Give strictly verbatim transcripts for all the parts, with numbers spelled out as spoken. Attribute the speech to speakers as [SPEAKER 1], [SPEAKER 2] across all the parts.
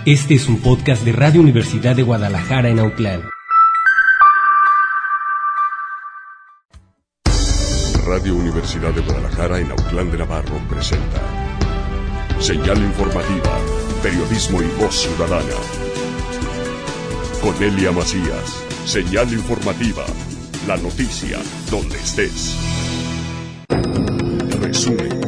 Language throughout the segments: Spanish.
[SPEAKER 1] Este es un podcast de Radio Universidad de Guadalajara en Autlán.
[SPEAKER 2] Radio Universidad de Guadalajara en Autlán de Navarro presenta Señal Informativa, Periodismo y Voz Ciudadana. Con Elia Macías, Señal Informativa, la noticia donde estés. Resumen.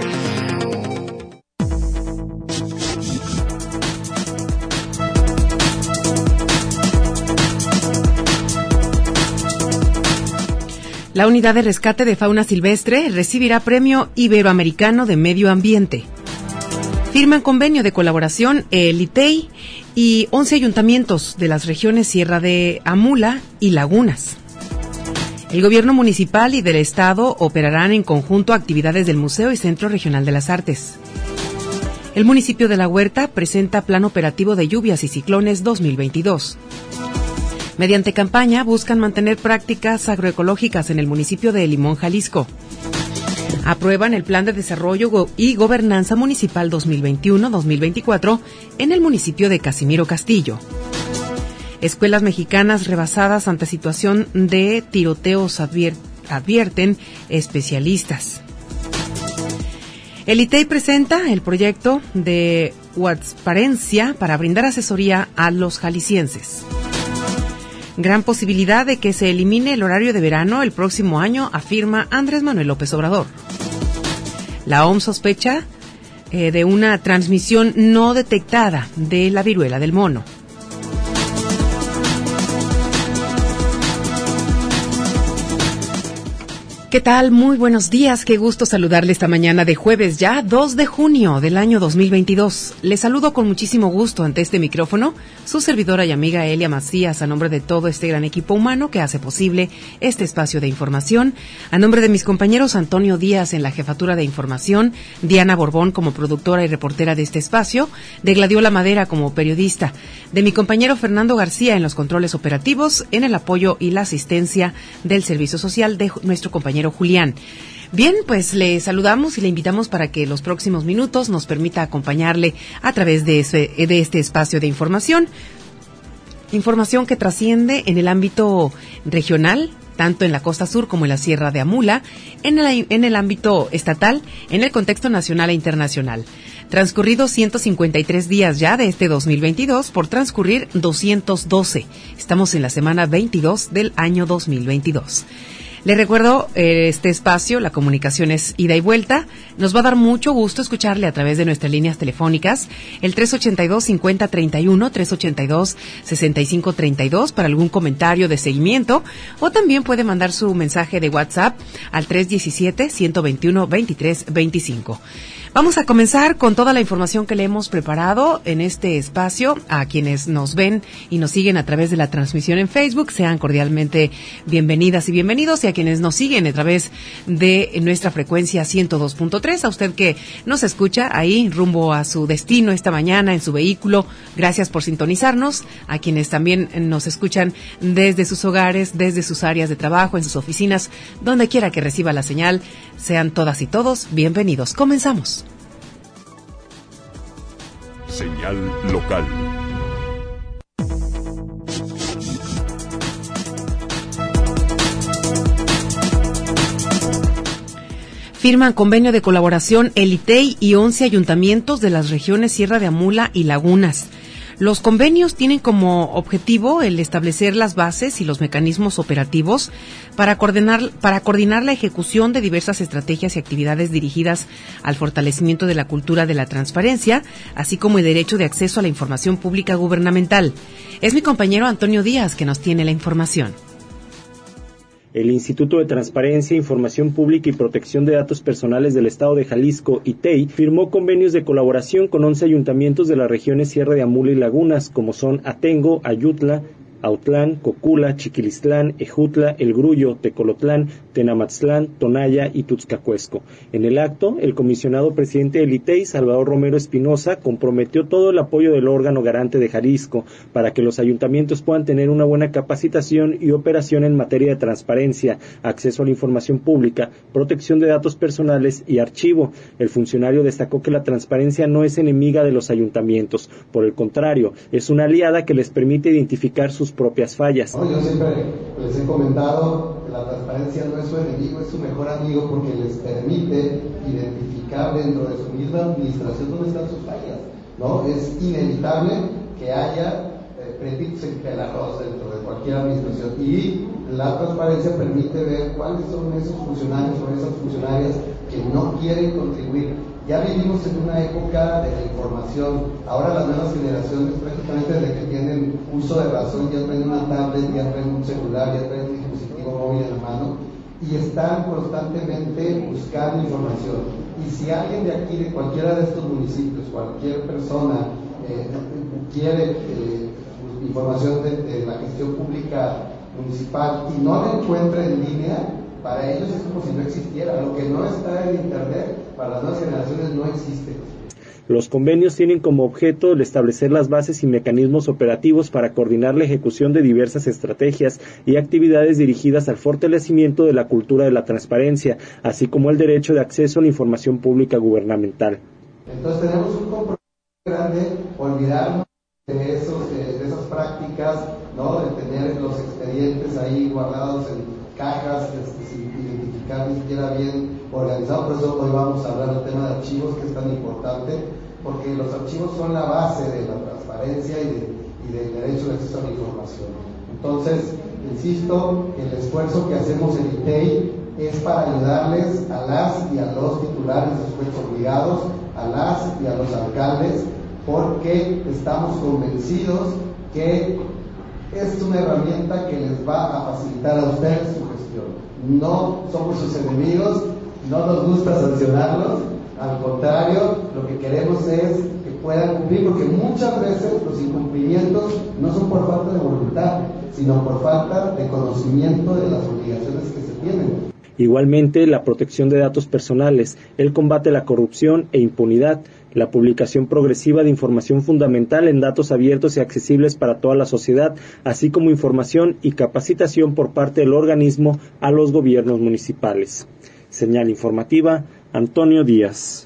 [SPEAKER 3] La Unidad de Rescate de Fauna Silvestre recibirá Premio Iberoamericano de Medio Ambiente. Firman convenio de colaboración el I T E I y once ayuntamientos de las regiones Sierra de Amula y Lagunas. El gobierno municipal y del estado operarán en conjunto actividades del Museo y Centro Regional de las Artes. El municipio de La Huerta presenta Plan Operativo de Lluvias y Ciclones dos mil veintidós. Mediante campaña buscan mantener prácticas agroecológicas en el municipio de Limón, Jalisco. Aprueban el Plan de Desarrollo y Gobernanza Municipal dos mil veintiuno a dos mil veinticuatro en el municipio de Casimiro Castillo. Escuelas mexicanas rebasadas ante situación de tiroteos advier- advierten especialistas. El I T E I presenta el proyecto de transparencia para brindar asesoría a los jaliscienses. Gran posibilidad de que se elimine el horario de verano el próximo año, afirma Andrés Manuel López Obrador. La O M S sospecha eh, de una transmisión no detectada de la viruela del mono. ¿Qué tal? Muy buenos días, qué gusto saludarle esta mañana de jueves ya, dos de junio del año dos mil veintidós. Le saludo con muchísimo gusto ante este micrófono, su servidora y amiga Elia Macías, a nombre de todo este gran equipo humano que hace posible este espacio de información, a nombre de mis compañeros Antonio Díaz en la jefatura de información, Diana Borbón como productora y reportera de este espacio, de Gladiola Madera como periodista, de mi compañero Fernando García en los controles operativos, en el apoyo y la asistencia del servicio social de nuestro compañero Julián. Bien, pues le saludamos y le invitamos para que los próximos minutos nos permita acompañarle a través de, ese, de este espacio de información. Información que trasciende en el ámbito regional, tanto en la costa sur como en la Sierra de Amula, en el, en el ámbito estatal, en el contexto nacional e internacional. Transcurridos ciento cincuenta y tres días ya de este dos mil veintidós, por transcurrir doscientos doce. Estamos en la semana veintidós del año dos mil veintidós. Le recuerdo, eh, este espacio, la comunicación es ida y vuelta. Nos va a dar mucho gusto escucharle a través de nuestras líneas telefónicas, el tres ochenta y dos, cincuenta treinta y uno, tres ochenta y dos, sesenta y cinco treinta y dos para algún comentario de seguimiento, o también puede mandar su mensaje de WhatsApp al tres diecisiete, ciento veintiuno, veintitrés veinticinco. Vamos a comenzar con toda la información que le hemos preparado en este espacio. A quienes nos ven y nos siguen a través de la transmisión en Facebook, sean cordialmente bienvenidas y bienvenidos. Y a quienes nos siguen a través de nuestra frecuencia ciento dos punto tres, a usted que nos escucha ahí rumbo a su destino esta mañana en su vehículo, gracias por sintonizarnos. A quienes también nos escuchan desde sus hogares, desde sus áreas de trabajo, en sus oficinas, donde quiera que reciba la señal, sean todas y todos bienvenidos. Comenzamos.
[SPEAKER 2] Señal local.
[SPEAKER 3] Firman convenio de colaboración el I T E I y once ayuntamientos de las regiones Sierra de Amula y Lagunas. Los convenios tienen como objetivo el establecer las bases y los mecanismos operativos para coordinar, para coordinar la ejecución de diversas estrategias y actividades dirigidas al fortalecimiento de la cultura de la transparencia, así como el derecho de acceso a la información pública gubernamental. Es mi compañero Antonio Díaz que nos tiene la información.
[SPEAKER 4] El Instituto de Transparencia, Información Pública y Protección de Datos Personales del Estado de Jalisco, I T E I, firmó convenios de colaboración con once ayuntamientos de las regiones Sierra de Amula y Lagunas, como son Atengo, Ayutla, Autlán, Cocula, Chiquilistlán, Ejutla, El Grullo, Tecolotlán, Tenamatzlán, Tonaya y Tuxcacuesco. En el acto, el comisionado presidente del I T E I, Salvador Romero Espinosa, comprometió todo el apoyo del órgano garante de Jalisco para que los ayuntamientos puedan tener una buena capacitación y operación en materia de transparencia, acceso a la información pública, protección de datos personales y archivo. El funcionario destacó que la transparencia no es enemiga de los ayuntamientos, por el contrario, es una aliada que les permite identificar sus propias fallas.
[SPEAKER 5] No, yo siempre les he comentado que la transparencia no es su enemigo, es su mejor amigo, porque les permite identificar dentro de su misma administración dónde están sus fallas, ¿no? Es inevitable que haya eh, préditos en el arroz dentro de cualquier administración, y la transparencia permite ver cuáles son esos funcionarios o esas funcionarias que no quieren contribuir. Ya vivimos en una época de la información. Ahora las nuevas generaciones, prácticamente desde que tienen uso de razón, ya traen una tablet, ya traen un celular, ya traen un dispositivo móvil en la mano y están constantemente buscando información. Y si alguien de aquí, de cualquiera de estos municipios, cualquier persona eh, quiere eh, información de, de la gestión pública municipal y no la encuentra en línea, para ellos es como si no existiera. Lo que no está en Internet, para las nuevas generaciones no existe.
[SPEAKER 4] Los convenios tienen como objeto el establecer las bases y mecanismos operativos para coordinar la ejecución de diversas estrategias y actividades dirigidas al fortalecimiento de la cultura de la transparencia, así como el derecho de acceso a la información pública gubernamental.
[SPEAKER 5] Entonces tenemos un compromiso grande, olvidarnos de, esos, de, de esas prácticas, ¿no? De tener los expedientes ahí guardados en cajas, este, sin identificar ni siquiera bien organizado. Por eso hoy vamos a hablar del tema de archivos, que es tan importante, porque los archivos son la base de la transparencia y, de, y del derecho de acceso a la información. Entonces, insisto, el esfuerzo que hacemos en I T E I es para ayudarles a las y a los titulares de sujetos obligados, a las y a los alcaldes, porque estamos convencidos que es una herramienta que les va a facilitar a ustedes su gestión. No somos sus enemigos, no nos gusta sancionarlos, al contrario, lo que queremos es que puedan cumplir, porque muchas veces los incumplimientos no son por falta de voluntad, sino por falta de conocimiento de las obligaciones que se tienen.
[SPEAKER 4] Igualmente, la protección de datos personales, el combate a la corrupción e impunidad, la publicación progresiva de información fundamental en datos abiertos y accesibles para toda la sociedad, así como información y capacitación por parte del organismo a los gobiernos municipales. Señal informativa, Antonio Díaz.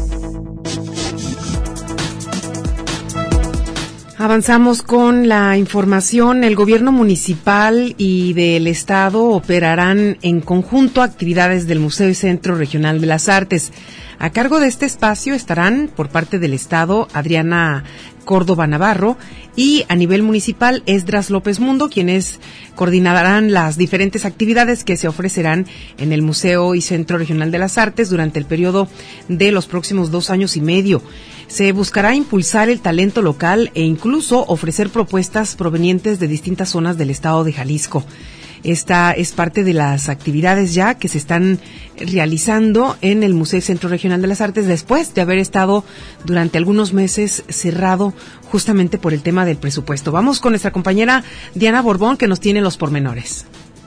[SPEAKER 3] Avanzamos con la información. El gobierno municipal y del estado operarán en conjunto actividades del Museo y Centro Regional de las Artes. A cargo de este espacio estarán, por parte del estado, Adriana Córdoba Navarro, y a nivel municipal, Esdras López Mundo, quienes coordinarán las diferentes actividades que se ofrecerán en el Museo y Centro Regional de las Artes durante el periodo de los próximos dos años y medio. Se buscará impulsar el talento local e incluso ofrecer propuestas provenientes de distintas zonas del estado de Jalisco. Esta es parte de las actividades ya que se están realizando en el Museo y Centro Regional de las Artes después de haber estado durante algunos meses cerrado justamente por el tema del presupuesto. Vamos con nuestra compañera Diana Borbón, que nos tiene los pormenores.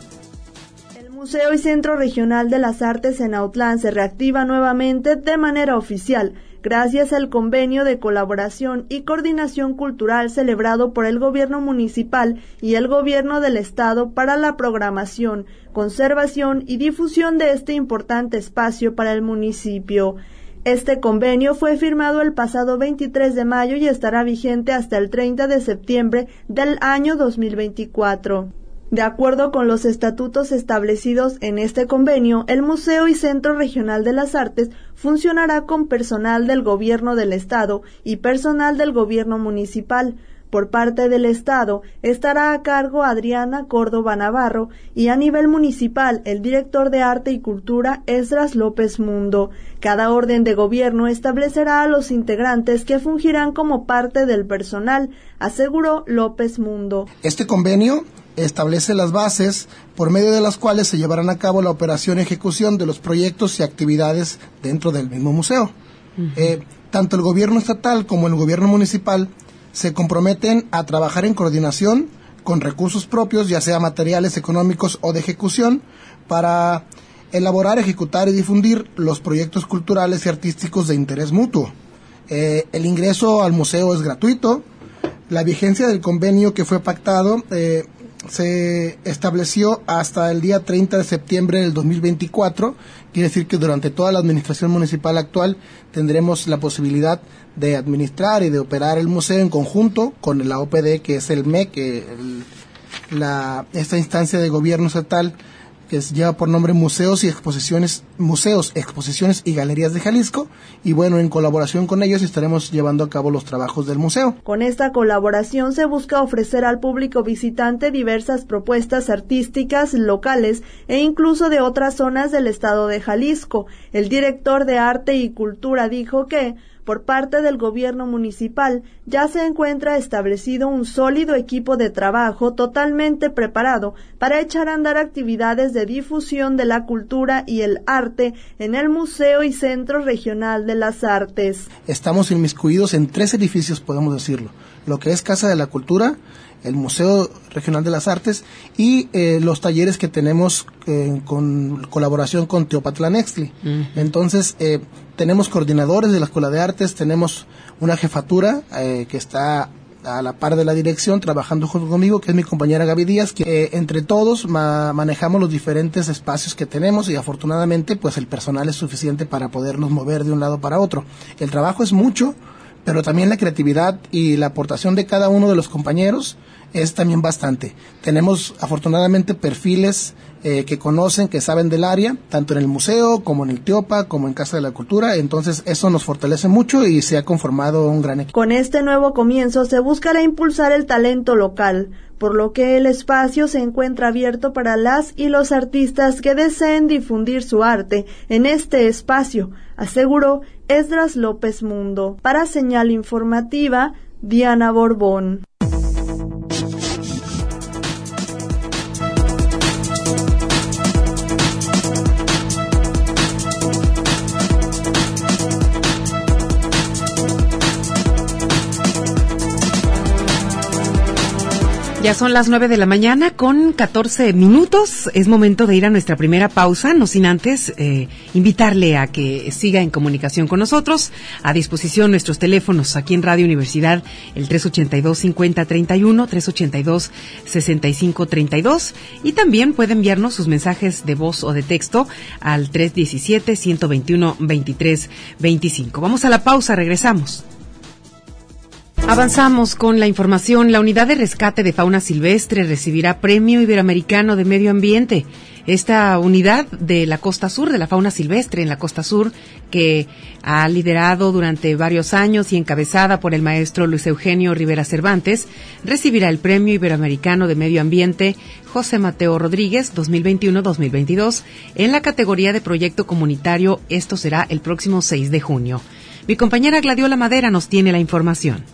[SPEAKER 6] El Museo y Centro Regional de las Artes en Autlán se reactiva nuevamente de manera oficial, gracias al convenio de colaboración y coordinación cultural celebrado por el gobierno municipal y el gobierno del estado para la programación, conservación y difusión de este importante espacio para el municipio. Este convenio fue firmado el pasado veintitrés de mayo y estará vigente hasta el treinta de septiembre del año dos mil veinticuatro. De acuerdo con los estatutos establecidos en este convenio, el Museo y Centro Regional de las Artes funcionará con personal del gobierno del estado y personal del gobierno municipal. Por parte del estado estará a cargo Adriana Córdoba Navarro y a nivel municipal el director de Arte y Cultura Esdras López Mundo. Cada orden de gobierno establecerá a los integrantes que fungirán como parte del personal, aseguró López Mundo.
[SPEAKER 7] Este convenio establece las bases por medio de las cuales se llevarán a cabo la operación y ejecución de los proyectos y actividades dentro del mismo museo. Uh-huh. Eh, tanto el gobierno estatal como el gobierno municipal se comprometen a trabajar en coordinación con recursos propios, ya sea materiales, económicos o de ejecución, para elaborar, ejecutar y difundir los proyectos culturales y artísticos de interés mutuo. Eh, el ingreso al museo es gratuito. La vigencia del convenio que fue pactado eh, se estableció hasta el día treinta de septiembre del dos mil veinticuatro. Quiere decir que durante toda la administración municipal actual tendremos la posibilidad de administrar y de operar el museo en conjunto con la O P D, que es el M E C, el, la, esta instancia de gobierno estatal que lleva por nombre Museos y Exposiciones, Museos, Exposiciones y Galerías de Jalisco, y bueno, en colaboración con ellos estaremos llevando a cabo los trabajos del museo.
[SPEAKER 6] Con esta colaboración se busca ofrecer al público visitante diversas propuestas artísticas locales e incluso de otras zonas del estado de Jalisco. El director de Arte y Cultura dijo que por parte del gobierno municipal ya se encuentra establecido un sólido equipo de trabajo totalmente preparado para echar a andar actividades de difusión de la cultura y el arte en el Museo y Centro Regional de las Artes.
[SPEAKER 7] Estamos inmiscuidos en tres edificios, podemos decirlo, lo que es Casa de la Cultura, el Museo Regional de las Artes y eh, los talleres que tenemos eh, con colaboración con Teopatlán Extli. Uh-huh. Entonces, eh, tenemos coordinadores de la Escuela de Artes, tenemos una jefatura eh, que está a la par de la dirección, trabajando junto conmigo, que es mi compañera Gaby Díaz, que eh, entre todos ma- manejamos los diferentes espacios que tenemos y afortunadamente pues el personal es suficiente para podernos mover de un lado para otro. El trabajo es mucho, pero también la creatividad y la aportación de cada uno de los compañeros es también bastante. Tenemos afortunadamente perfiles eh, que conocen, que saben del área, tanto en el museo como en el Teopa, como en Casa de la Cultura, entonces eso nos fortalece mucho y se ha conformado un gran equipo.
[SPEAKER 6] Con este nuevo comienzo se buscará impulsar el talento local, por lo que el espacio se encuentra abierto para las y los artistas que deseen difundir su arte en este espacio, aseguró Esdras López Mundo. Para Señal Informativa, Diana Borbón.
[SPEAKER 3] Ya son las nueve de la mañana con catorce minutos. Es momento de ir a nuestra primera pausa, no sin antes eh, invitarle a que siga en comunicación con nosotros. A disposición nuestros teléfonos aquí en Radio Universidad, el tres ochenta y dos, cincuenta, treinta y uno, tres ochenta y dos, sesenta y cinco, treinta y dos, y también puede enviarnos sus mensajes de voz o de texto al tres diecisiete, ciento veintiuno, veintitrés veinticinco. Vamos a la pausa, regresamos. Avanzamos con la información. La Unidad de Rescate de Fauna Silvestre recibirá Premio Iberoamericano de Medio Ambiente. Esta unidad de la Costa Sur, de la fauna silvestre en la Costa Sur, que ha liderado durante varios años y encabezada por el maestro Luis Eugenio Rivera Cervantes, recibirá el Premio Iberoamericano de Medio Ambiente José Mateo Rodríguez dos mil veintiuno dos mil veintidós en la categoría de Proyecto Comunitario. Esto será el próximo seis de junio. Mi compañera Gladiola Madera nos tiene la información.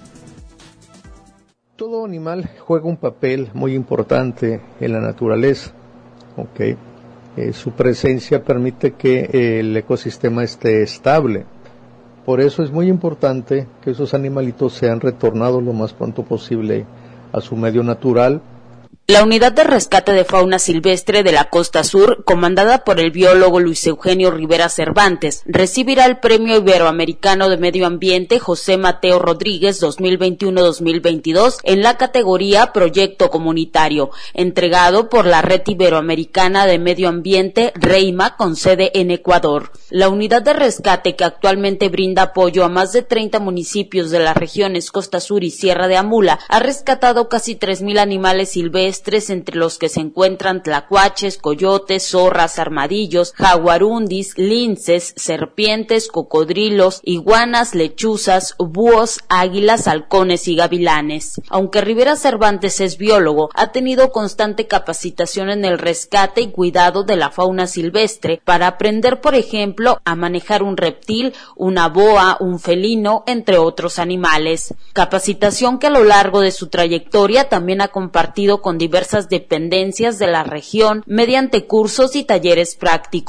[SPEAKER 8] Todo animal juega un papel muy importante en la naturaleza, ¿okay? Eh, su presencia permite que eh, el ecosistema esté estable. Por eso es muy importante que esos animalitos sean retornados lo más pronto posible a su medio natural.
[SPEAKER 9] La Unidad de Rescate de Fauna Silvestre de la Costa Sur, comandada por el biólogo Luis Eugenio Rivera Cervantes, recibirá el Premio Iberoamericano de Medio Ambiente José Mateo Rodríguez dos mil veintiuno dos mil veintidós en la categoría Proyecto Comunitario, entregado por la Red Iberoamericana de Medio Ambiente, REIMA, con sede en Ecuador. La Unidad de Rescate, que actualmente brinda apoyo a más de treinta municipios de las regiones Costa Sur y Sierra de Amula, ha rescatado casi tres mil animales silvestres, entre los que se encuentran tlacuaches, coyotes, zorras, armadillos, jaguarundis, linces, serpientes, cocodrilos, iguanas, lechuzas, búhos, águilas, halcones y gavilanes. Aunque Rivera Cervantes es biólogo, ha tenido constante capacitación en el rescate y cuidado de la fauna silvestre para aprender, por ejemplo, a manejar un reptil, una boa, un felino, entre otros animales. Capacitación que a lo largo de su trayectoria también ha compartido con diversas dependencias de la región mediante cursos y talleres prácticos.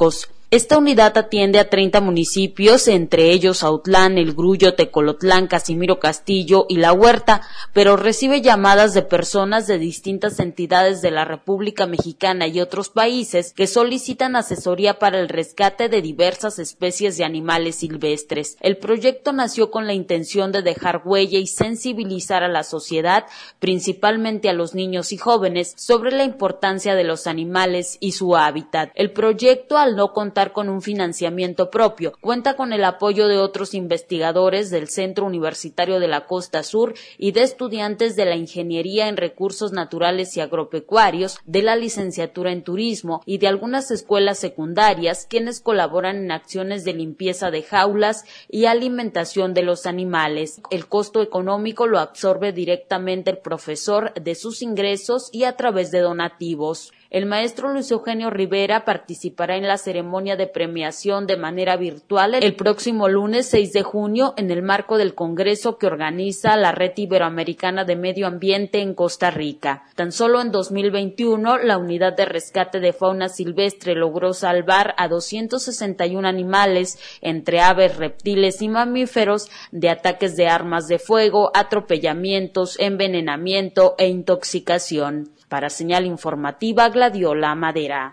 [SPEAKER 9] Esta unidad atiende a treinta municipios, entre ellos Autlán, El Grullo, Tecolotlán, Casimiro Castillo y La Huerta, pero recibe llamadas de personas de distintas entidades de la República Mexicana y otros países que solicitan asesoría para el rescate de diversas especies de animales silvestres. El proyecto nació con la intención de dejar huella y sensibilizar a la sociedad, principalmente a los niños y jóvenes, sobre la importancia de los animales y su hábitat. El proyecto, al no contar con un financiamiento propio, cuenta con el apoyo de otros investigadores del Centro Universitario de la Costa Sur y de estudiantes de la Ingeniería en Recursos Naturales y Agropecuarios, de la Licenciatura en Turismo y de algunas escuelas secundarias, quienes colaboran en acciones de limpieza de jaulas y alimentación de los animales. El costo económico lo absorbe directamente el profesor de sus ingresos y a través de donativos. El maestro Luis Eugenio Rivera participará en la ceremonia de premiación de manera virtual el próximo lunes seis de junio en el marco del congreso que organiza la Red Iberoamericana de Medio Ambiente en Costa Rica. Tan solo en dos mil veintiuno, la Unidad de Rescate de Fauna Silvestre logró salvar a doscientos sesenta y uno animales, entre aves, reptiles y mamíferos, de ataques de armas de fuego, atropellamientos, envenenamiento e intoxicación. Para Señal Informativa, Gladiola Madera.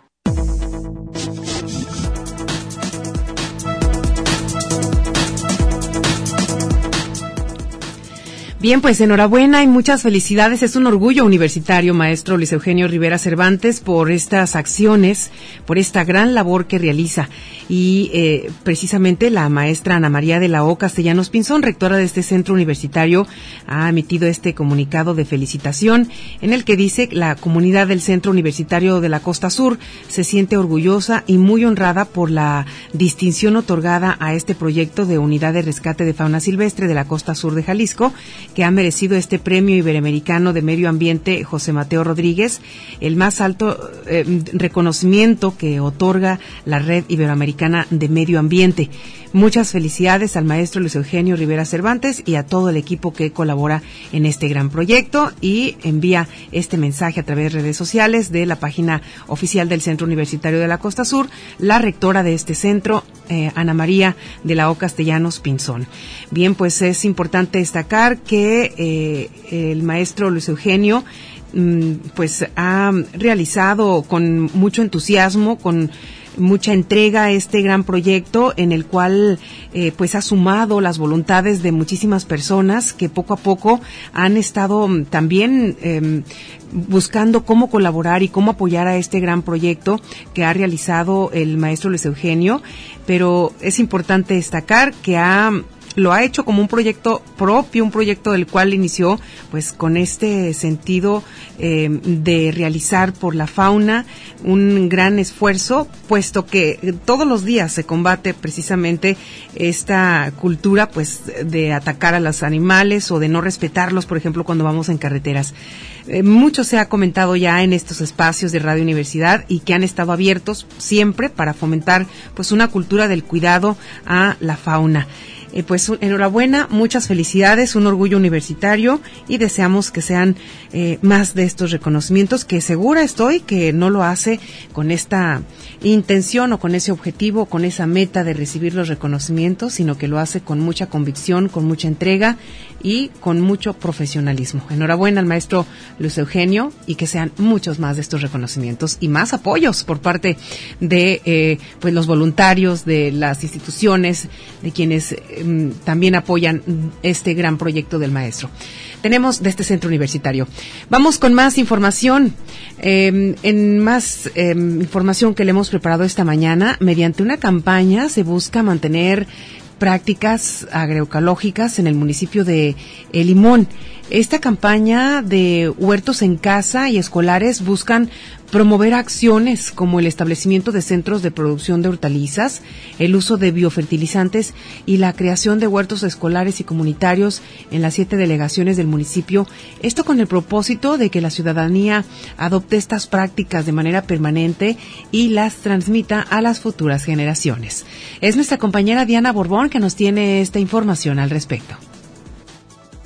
[SPEAKER 3] Bien, pues enhorabuena y muchas felicidades. Es un orgullo universitario, maestro Luis Eugenio Rivera Cervantes, por estas acciones, por esta gran labor que realiza. Y eh, precisamente la maestra Ana María de la O Castellanos Pinzón, rectora de este centro universitario, ha emitido este comunicado de felicitación en el que dice que la comunidad del Centro Universitario de la Costa Sur se siente orgullosa y muy honrada por la distinción otorgada a este proyecto de Unidad de Rescate de Fauna Silvestre de la Costa Sur de Jalisco, que ha merecido este Premio Iberoamericano de Medio Ambiente José Mateo Rodríguez, el más alto eh, reconocimiento que otorga la Red Iberoamericana de Medio Ambiente. Muchas felicidades al maestro Luis Eugenio Rivera Cervantes y a todo el equipo que colabora en este gran proyecto, y envía este mensaje a través de redes sociales de la página oficial del Centro Universitario de la Costa Sur, la rectora de este centro, eh, Ana María de la O Castellanos Pinzón. Bien, pues es importante destacar que eh, el maestro Luis Eugenio mm, pues ha realizado con mucho entusiasmo, con mucha entrega a este gran proyecto en el cual eh, pues ha sumado las voluntades de muchísimas personas que poco a poco han estado también eh, buscando cómo colaborar y cómo apoyar a este gran proyecto que ha realizado el maestro Luis Eugenio, pero es importante destacar que ha lo ha hecho como un proyecto propio, un proyecto del cual inició pues con este sentido eh, de realizar por la fauna un gran esfuerzo, puesto que todos los días se combate precisamente esta cultura pues de atacar a los animales o de no respetarlos, por ejemplo, cuando vamos en carreteras. Eh, mucho se ha comentado ya en estos espacios de Radio Universidad y que han estado abiertos siempre para fomentar pues una cultura del cuidado a la fauna. Eh, pues enhorabuena, muchas felicidades, un orgullo universitario, y deseamos que sean eh, más de estos reconocimientos, que segura estoy que no lo hace con esta intención o con ese objetivo, con esa meta de recibir los reconocimientos, sino que lo hace con mucha convicción, con mucha entrega y con mucho profesionalismo. Enhorabuena al maestro Luis Eugenio, y que sean muchos más de estos reconocimientos y más apoyos por parte de eh, pues los voluntarios, de las instituciones, de quienes eh, también apoyan este gran proyecto del maestro. Tenemos de este centro universitario. Vamos con más información. Eh, en más eh, información que le hemos preparado esta mañana, mediante una campaña se busca mantener prácticas agroecológicas en el municipio de El Limón. Esta campaña de huertos en casa y escolares buscan promover acciones como el establecimiento de centros de producción de hortalizas, el uso de biofertilizantes y la creación de huertos escolares y comunitarios en las siete delegaciones del municipio. Esto con el propósito de que la ciudadanía adopte estas prácticas de manera permanente y las transmita a las futuras generaciones. Es nuestra compañera Diana Borbón que nos tiene esta información al respecto.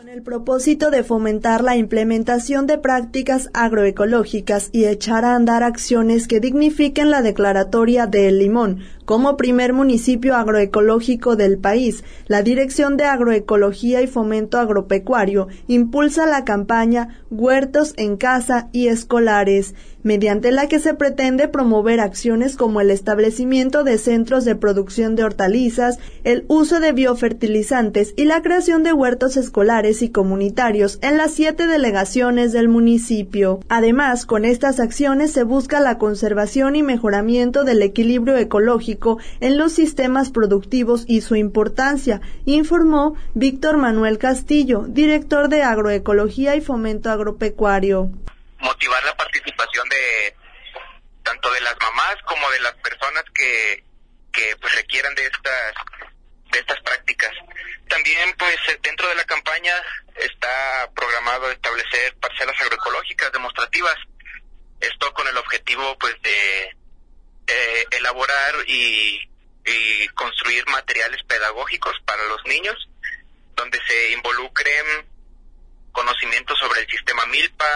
[SPEAKER 6] Con el propósito de fomentar la implementación de prácticas agroecológicas y echar a andar acciones que dignifiquen la declaratoria de El Limón como primer municipio agroecológico del país, la Dirección de Agroecología y Fomento Agropecuario impulsa la campaña Huertos en Casa y Escolares, mediante la que se pretende promover acciones como el establecimiento de centros de producción de hortalizas, el uso de biofertilizantes y la creación de huertos escolares y comunitarios en las siete delegaciones del municipio. Además, con estas acciones se busca la conservación y mejoramiento del equilibrio ecológico en los sistemas productivos y su importancia, informó Víctor Manuel Castillo, director de Agroecología y Fomento Agropecuario.
[SPEAKER 10] Motivar la participación de tanto de las mamás como de las personas que, que pues requieran de estas de estas prácticas. También pues dentro de la campaña está programado establecer parcelas agroecológicas demostrativas. Esto con el objetivo pues de eh, elaborar y, y construir materiales pedagógicos para los niños, donde se involucren conocimientos sobre el sistema milpa,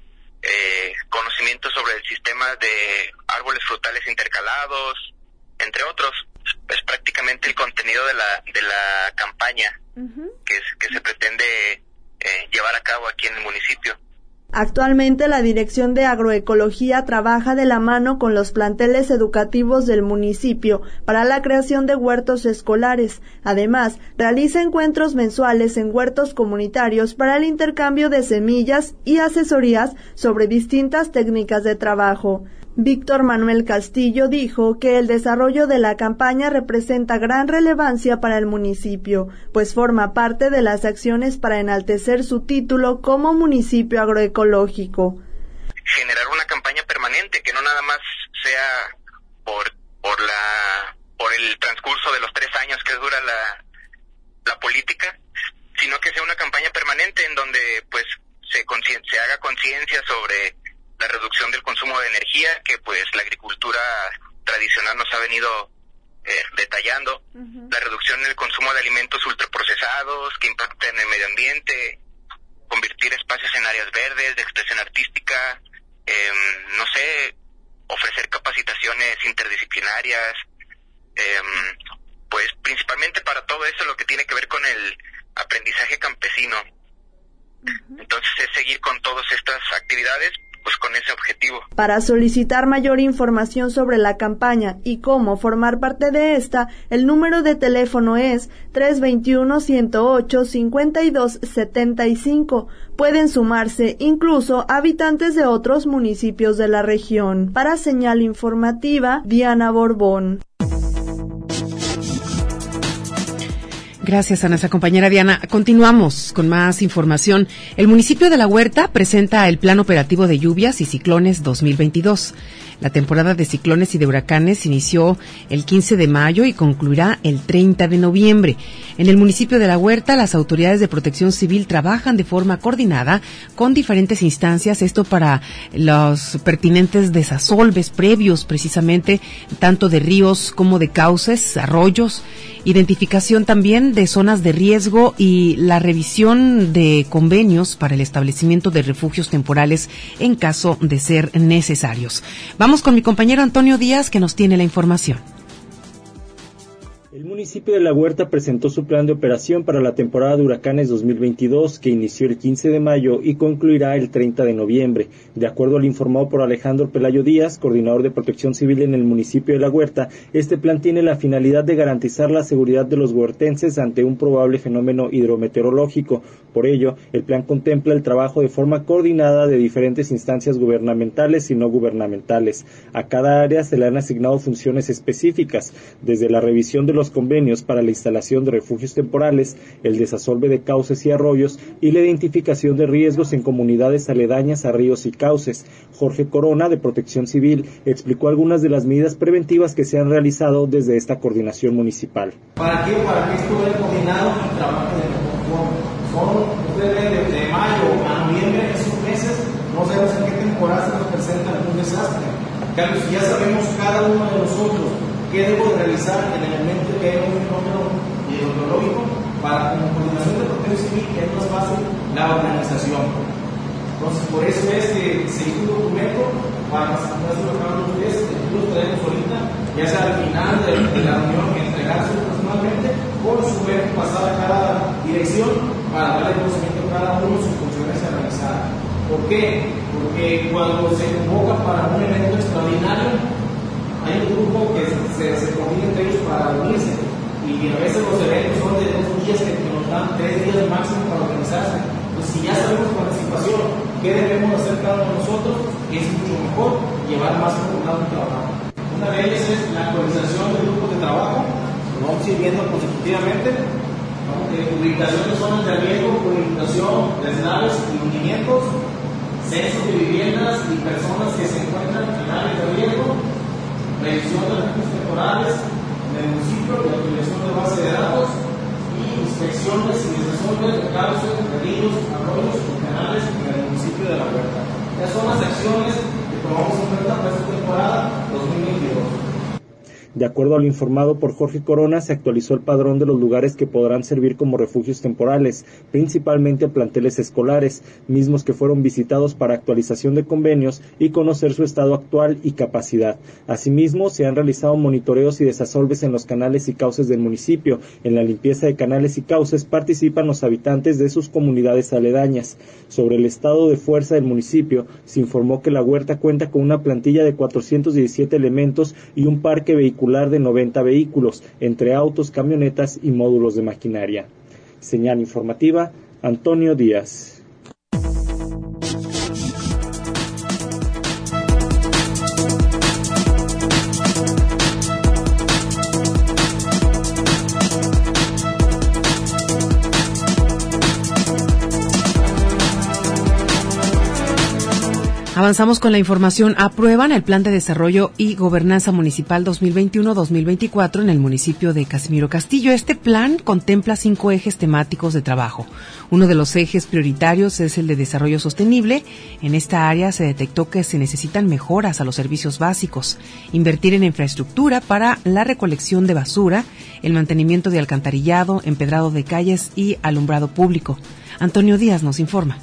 [SPEAKER 10] eh, conocimientos sobre el sistema de árboles frutales intercalados, entre otros. Es prácticamente el contenido de la de la campaña uh-huh. que, es, que se pretende eh, llevar a cabo aquí en el municipio.
[SPEAKER 6] Actualmente la Dirección de Agroecología trabaja de la mano con los planteles educativos del municipio para la creación de huertos escolares. Además, realiza encuentros mensuales en huertos comunitarios para el intercambio de semillas y asesorías sobre distintas técnicas de trabajo. Víctor Manuel Castillo dijo que el desarrollo de la campaña representa gran relevancia para el municipio, pues forma parte de las acciones para enaltecer su título como municipio agroecológico.
[SPEAKER 10] Generar una campaña permanente que no nada más sea por por la por el transcurso de los tres años que dura la la política, sino que sea una campaña permanente en donde pues se conscien- se haga conciencia sobre la reducción del consumo de energía que pues la agricultura tradicional nos ha venido eh, detallando, uh-huh. la reducción en el consumo de alimentos ultraprocesados que impactan en el medio ambiente, convertir espacios en áreas verdes de expresión artística, eh, no sé, ofrecer capacitaciones interdisciplinarias, eh, pues principalmente para todo eso lo que tiene que ver con el aprendizaje campesino. Uh-huh. Entonces es seguir con todas estas actividades pues con ese objetivo.
[SPEAKER 6] Para solicitar mayor información sobre la campaña y cómo formar parte de esta, el número de teléfono es tres dos uno, uno cero ocho, cinco dos siete cinco. Pueden sumarse incluso habitantes de otros municipios de la región. Para Señal Informativa, Diana Borbón.
[SPEAKER 3] Gracias a nuestra compañera Diana. Continuamos con más información. El municipio de La Huerta presenta el Plan Operativo de Lluvias y Ciclones dos mil veintidós. La temporada de ciclones y de huracanes inició el quince de mayo y concluirá el treinta de noviembre. En el municipio de La Huerta, las autoridades de protección civil trabajan de forma coordinada con diferentes instancias, esto para los pertinentes desasolves previos, precisamente, tanto de ríos como de cauces, arroyos, identificación también de zonas de riesgo y la revisión de convenios para el establecimiento de refugios temporales en caso de ser necesarios. Vamos con mi compañero Antonio Díaz, que nos tiene la información.
[SPEAKER 4] El municipio de La Huerta presentó su plan de operación para la temporada de huracanes dos mil veintidós, que inició el quince de mayo y concluirá el treinta de noviembre. De acuerdo al informado por Alejandro Pelayo Díaz, coordinador de protección civil en el municipio de La Huerta, este plan tiene la finalidad de garantizar la seguridad de los huertenses ante un probable fenómeno hidrometeorológico. Por ello, el plan contempla el trabajo de forma coordinada de diferentes instancias gubernamentales y no gubernamentales. A cada área se le han asignado funciones específicas, desde la revisión de los convenios para la instalación de refugios temporales, el desasolve de cauces y arroyos y la identificación de riesgos en comunidades aledañas a ríos y cauces. Jorge Corona, de Protección Civil, explicó algunas de las medidas preventivas que se han realizado desde esta coordinación municipal.
[SPEAKER 11] ¿Para qué? Para que esto vaya coordinado y trabaje de mejor forma. Son, ustedes ven, de, de mayo a noviembre, esos meses, no sabemos en qué temporada se nos presenta algún desastre. Claro, si ya sabemos cada uno de nosotros qué debo de realizar en el momento que haya un fenómeno hidrometeorológico, para como coordinación de protección protección civil es más fácil la organización. Entonces, por eso es que se hizo un documento para presentarse a los ustedes, que lo traemos ahorita, ya sea al final de, de la reunión, entregárselo personalmente, o su vez pasar a cada dirección para darle conocimiento a cada uno de sus funciones a realizar. ¿Por qué? Porque cuando se convoca para un evento extraordinario, hay un grupo que se, se coordina entre ellos para unirse, y a veces los eventos son de dos días que nos dan tres días máximo para organizarse. Entonces, si ya sabemos con anticipación qué debemos hacer cada uno de nosotros, es mucho mejor llevar más enfocado un trabajo. Una de ellas es la actualización del grupo de trabajo, lo vamos a ir viendo consecutivamente, ¿no? Eh, ubicación de zonas de riesgo, ubicación de deslaves y hundimientos, censos de viviendas y personas que se encuentran en áreas de riesgo, revisión de recursos temporales en el municipio, la utilización de base de datos y inspecciones y desastres de cauces, ríos, arroyos y canales en el municipio de La Huerta. Estas son las acciones que tomamos en cuenta para esta temporada dos mil veintidós.
[SPEAKER 4] De acuerdo a lo informado por Jorge Corona, se actualizó el padrón de los lugares que podrán servir como refugios temporales, principalmente planteles escolares, mismos que fueron visitados para actualización de convenios y conocer su estado actual y capacidad. Asimismo, se han realizado monitoreos y desasolves en los canales y cauces del municipio. En la limpieza de canales y cauces participan los habitantes de sus comunidades aledañas. Sobre el estado de fuerza del municipio, se informó que La Huerta cuenta con una plantilla de cuatrocientos diecisiete elementos y un parque vehicular de noventa vehículos, entre autos, camionetas y módulos de maquinaria. Señal informativa, Antonio Díaz.
[SPEAKER 3] Avanzamos con la información. Aprueban el Plan de Desarrollo y Gobernanza Municipal dos mil veintiuno a dos mil veinticuatro en el municipio de Casimiro Castillo. Este plan contempla cinco ejes temáticos de trabajo. Uno de los ejes prioritarios es el de desarrollo sostenible. En esta área se detectó que se necesitan mejoras a los servicios básicos, invertir en infraestructura para la recolección de basura, el mantenimiento de alcantarillado, empedrado de calles y alumbrado público. Antonio Díaz nos informa.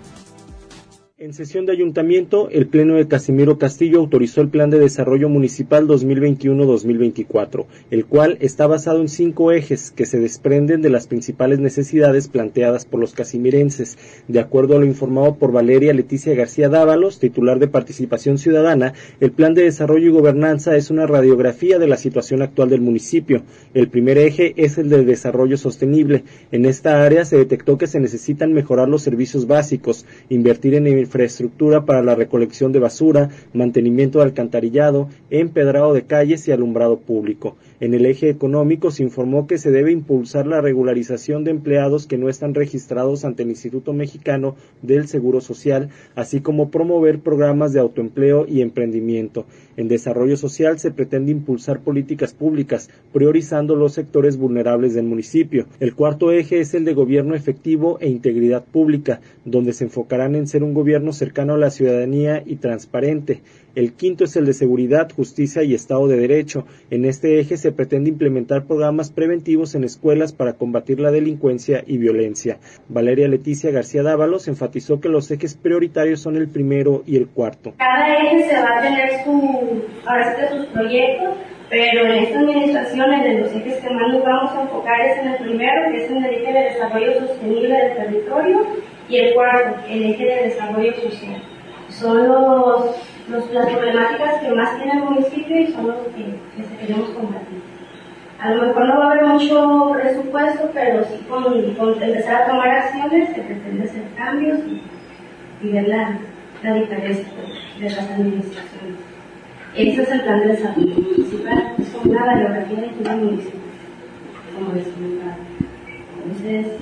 [SPEAKER 4] En sesión de ayuntamiento, el Pleno de Casimiro Castillo autorizó el Plan de Desarrollo Municipal dos mil veintiuno a dos mil veinticuatro, el cual está basado en cinco ejes que se desprenden de las principales necesidades planteadas por los casimirenses. De acuerdo a lo informado por Valeria Leticia García Dávalos, titular de Participación Ciudadana, el Plan de Desarrollo y Gobernanza es una radiografía de la situación actual del municipio. El primer eje es el del desarrollo sostenible. En esta área se detectó que se necesitan mejorar los servicios básicos, invertir en infraestructura para la recolección de basura, mantenimiento de alcantarillado, empedrado de calles y alumbrado público. En el eje económico se informó que se debe impulsar la regularización de empleados que no están registrados ante el Instituto Mexicano del Seguro Social, así como promover programas de autoempleo y emprendimiento. En desarrollo social se pretende impulsar políticas públicas, priorizando los sectores vulnerables del municipio. El cuarto eje es el de gobierno efectivo e integridad pública, donde se enfocarán en ser un gobierno cercano a la ciudadanía y transparente. El quinto es el de seguridad, justicia y Estado de Derecho. En este eje se pretende implementar programas preventivos en escuelas para combatir la delincuencia y violencia. Valeria Leticia García Dávalos enfatizó que los ejes prioritarios son el primero y el cuarto.
[SPEAKER 12] Cada eje se va a tener su, ahora sí que sus proyectos, pero en esta administración, en los ejes que más nos vamos a enfocar es en el primero, que es en el eje de desarrollo sostenible del territorio, y el cuarto, el eje de desarrollo social. Son los, los, las problemáticas que más tiene el municipio y son los que, que se queremos combatir. A lo mejor no va a haber mucho presupuesto, pero sí con, con empezar a tomar acciones se pretende hacer cambios y, y ver la, la diferencia de las administraciones. Ese es el plan de desarrollo municipal, es como una radiografía de todo el municipio, como les comentaba. Entonces,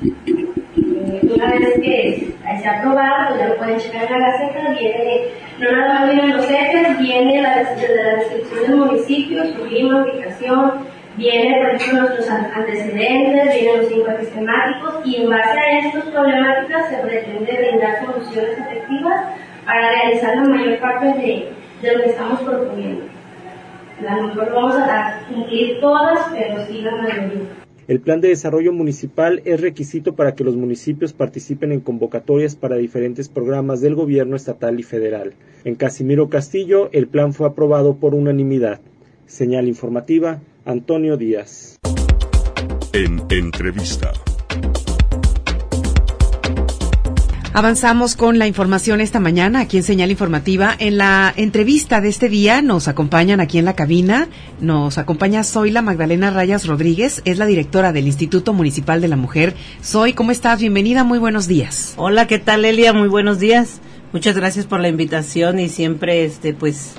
[SPEAKER 12] eh, una vez que se ha aprobado, pues ya lo pueden checar en la Gaceta, viene, no nada más vienen los ejes, viene la, la descripción del municipio, su clima, ubicación, viene, por ejemplo, nuestros antecedentes, vienen los cinco ejes temáticos, y en base a estas problemáticas se pretende brindar soluciones efectivas para realizar la mayor parte de, de lo que estamos proponiendo. A lo mejor vamos a cumplir todas, pero sí la mayoría.
[SPEAKER 4] El plan de desarrollo municipal es requisito para que los municipios participen en convocatorias para diferentes programas del gobierno estatal y federal. En Casimiro Castillo, el plan fue aprobado por unanimidad. Señal informativa, Antonio Díaz.
[SPEAKER 2] En entrevista.
[SPEAKER 3] Avanzamos con la información esta mañana aquí en Señal Informativa. En la entrevista de este día nos acompañan aquí en la cabina, nos acompaña Zoila Magdalena Rayas Rodríguez, es la directora del Instituto Municipal de la Mujer. Zoy, ¿cómo estás? Bienvenida, muy buenos días.
[SPEAKER 13] Hola, ¿qué tal, Elia? Muy buenos días. Muchas gracias por la invitación y siempre, este, pues,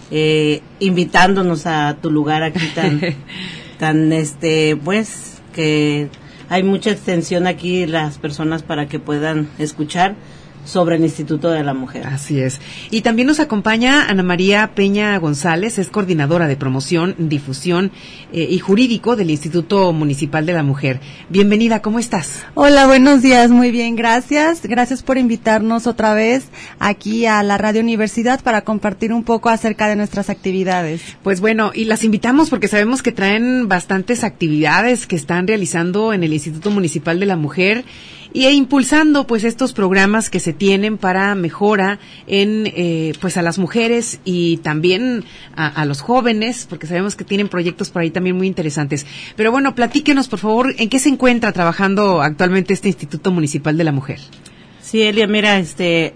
[SPEAKER 13] eh, invitándonos a tu lugar aquí tan, tan, este, pues, que hay mucha extensión aquí las personas para que puedan escuchar sobre el Instituto de la Mujer.
[SPEAKER 3] Así es. Y también nos acompaña Ana María Peña González, es coordinadora de promoción, difusión eh, y jurídico del Instituto Municipal de la Mujer. Bienvenida, ¿cómo estás?
[SPEAKER 14] Hola, buenos días, muy bien, gracias. Gracias por invitarnos otra vez aquí a la Radio Universidad para compartir un poco acerca de nuestras actividades.
[SPEAKER 3] Pues bueno, y las invitamos porque sabemos que traen bastantes actividades que están realizando en el Instituto Municipal de la Mujer y e impulsando pues estos programas que se tienen para mejora en eh, pues a las mujeres y también a, a los jóvenes, porque sabemos que tienen proyectos por ahí también muy interesantes. Pero bueno, platíquenos por favor, ¿en qué se encuentra trabajando actualmente este Instituto Municipal de la Mujer?
[SPEAKER 13] Sí, Elia, mira, este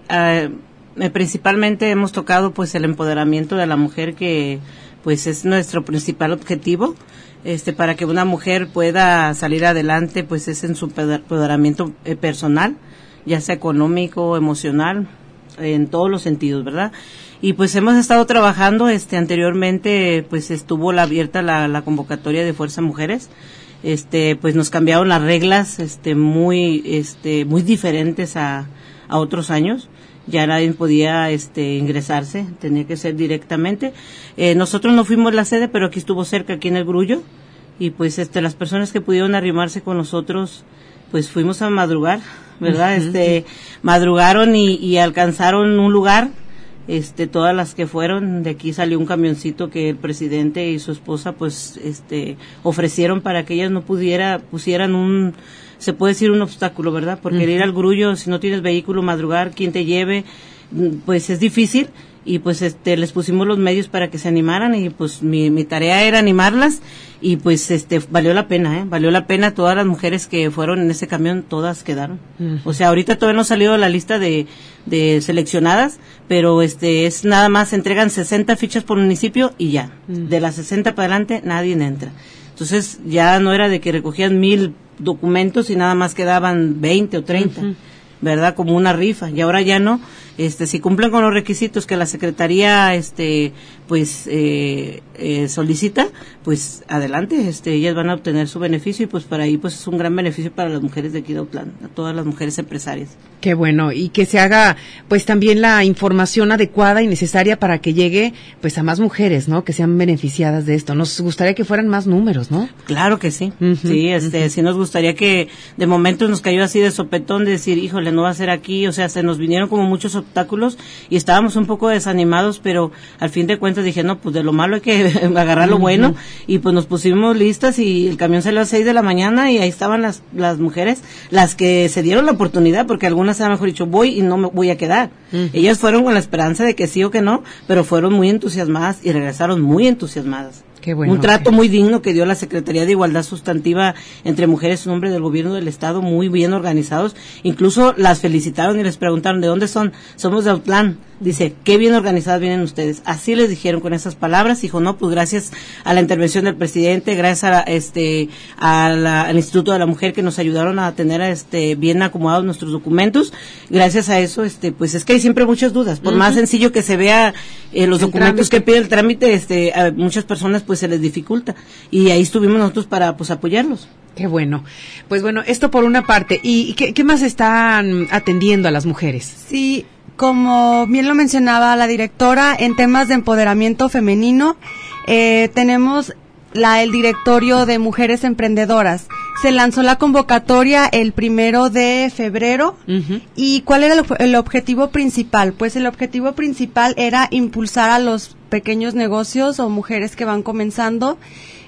[SPEAKER 13] uh, principalmente hemos tocado pues el empoderamiento de la mujer, que pues es nuestro principal objetivo. Este, para que una mujer pueda salir adelante, pues es en su empoderamiento eh, personal, ya sea económico, emocional, en todos los sentidos, ¿verdad? Y pues hemos estado trabajando, este, anteriormente, pues estuvo la, abierta la, la convocatoria de Fuerza Mujeres, este, pues nos cambiaron las reglas, este, muy, este, muy diferentes a, a otros años. Ya nadie podía este ingresarse, tenía que ser directamente. Eh, nosotros no fuimos la sede, pero aquí estuvo cerca, aquí en el Grullo, y pues este las personas que pudieron arrimarse con nosotros, pues fuimos a madrugar, ¿verdad? Uh-huh. Este madrugaron y, y alcanzaron un lugar. Este todas las que fueron, de aquí salió un camioncito que el presidente y su esposa pues este ofrecieron para que ellas no pudiera pusieran un, se puede decir, un obstáculo, ¿verdad? Porque uh-huh. ir al Grullo, si no tienes vehículo, madrugar, quien te lleve, pues es difícil. Y pues este les pusimos los medios para que se animaran, y pues mi, mi tarea era animarlas, y pues este valió la pena, eh valió la pena. Todas las mujeres que fueron en ese camión, todas quedaron. Uh-huh. O sea, ahorita todavía no ha salido la lista de de seleccionadas, pero este es nada más, entregan sesenta fichas por municipio y ya. Uh-huh. De las sesenta para adelante nadie entra. Entonces ya no era de que recogían mil documentos y nada más quedaban veinte o treinta. Uh-huh. ¿Verdad? Como una rifa, y ahora ya no. Este, si cumplen con los requisitos que la Secretaría, este, pues, eh, eh, solicita, pues, adelante, este, ellas van a obtener su beneficio, y pues, para ahí, pues, es un gran beneficio para las mujeres de aquí de Autlán, a todas las mujeres empresarias.
[SPEAKER 3] Qué bueno, y que se haga, pues, también la información adecuada y necesaria para que llegue, pues, a más mujeres, ¿no? Que sean beneficiadas de esto. Nos gustaría que fueran más números, ¿no?
[SPEAKER 13] Claro que sí. Uh-huh, sí, este, uh-huh. sí nos gustaría que, de momento nos cayó así de sopetón de decir, híjole, no va a ser aquí, o sea, se nos vinieron como muchos obstáculos y estábamos un poco desanimados, pero al fin de cuentas dije, no, pues de lo malo hay que agarrar lo uh-huh. bueno, y pues nos pusimos listas, y el camión salió a las seis de la mañana, y ahí estaban las las mujeres, las que se dieron la oportunidad, porque algunas a lo mejor dicho, voy y no me voy a quedar. Uh-huh. Ellas fueron con la esperanza de que sí o que no, pero fueron muy entusiasmadas y regresaron muy entusiasmadas.
[SPEAKER 3] Qué bueno,
[SPEAKER 13] un trato
[SPEAKER 3] okay.
[SPEAKER 13] muy digno que dio la Secretaría de Igualdad Sustantiva entre mujeres y hombres del gobierno del estado, muy bien organizados. Incluso las felicitaron y les preguntaron de dónde son. Somos de Autlán. Dice, qué bien organizadas vienen ustedes. Así les dijeron con esas palabras. Dijo, no, pues gracias a la intervención del presidente, gracias a la, este a la, al Instituto de la Mujer, que nos ayudaron a tener este bien acomodados nuestros documentos. Gracias a eso, este pues es que hay siempre muchas dudas. Por uh-huh. más sencillo que se vea eh, los el documentos trámite. que pide el trámite, este a muchas personas pues se les dificulta. Y ahí estuvimos nosotros para pues apoyarlos.
[SPEAKER 3] Qué bueno. Pues bueno, esto por una parte. ¿Y qué, qué más están atendiendo a las mujeres?
[SPEAKER 14] Sí, como bien lo mencionaba la directora, en temas de empoderamiento femenino, eh, tenemos la, el directorio de mujeres emprendedoras. Se lanzó la convocatoria el primero de febrero. Uh-huh. ¿Y cuál era el, el objetivo principal? Pues el objetivo principal era impulsar a los pequeños negocios o mujeres que van comenzando.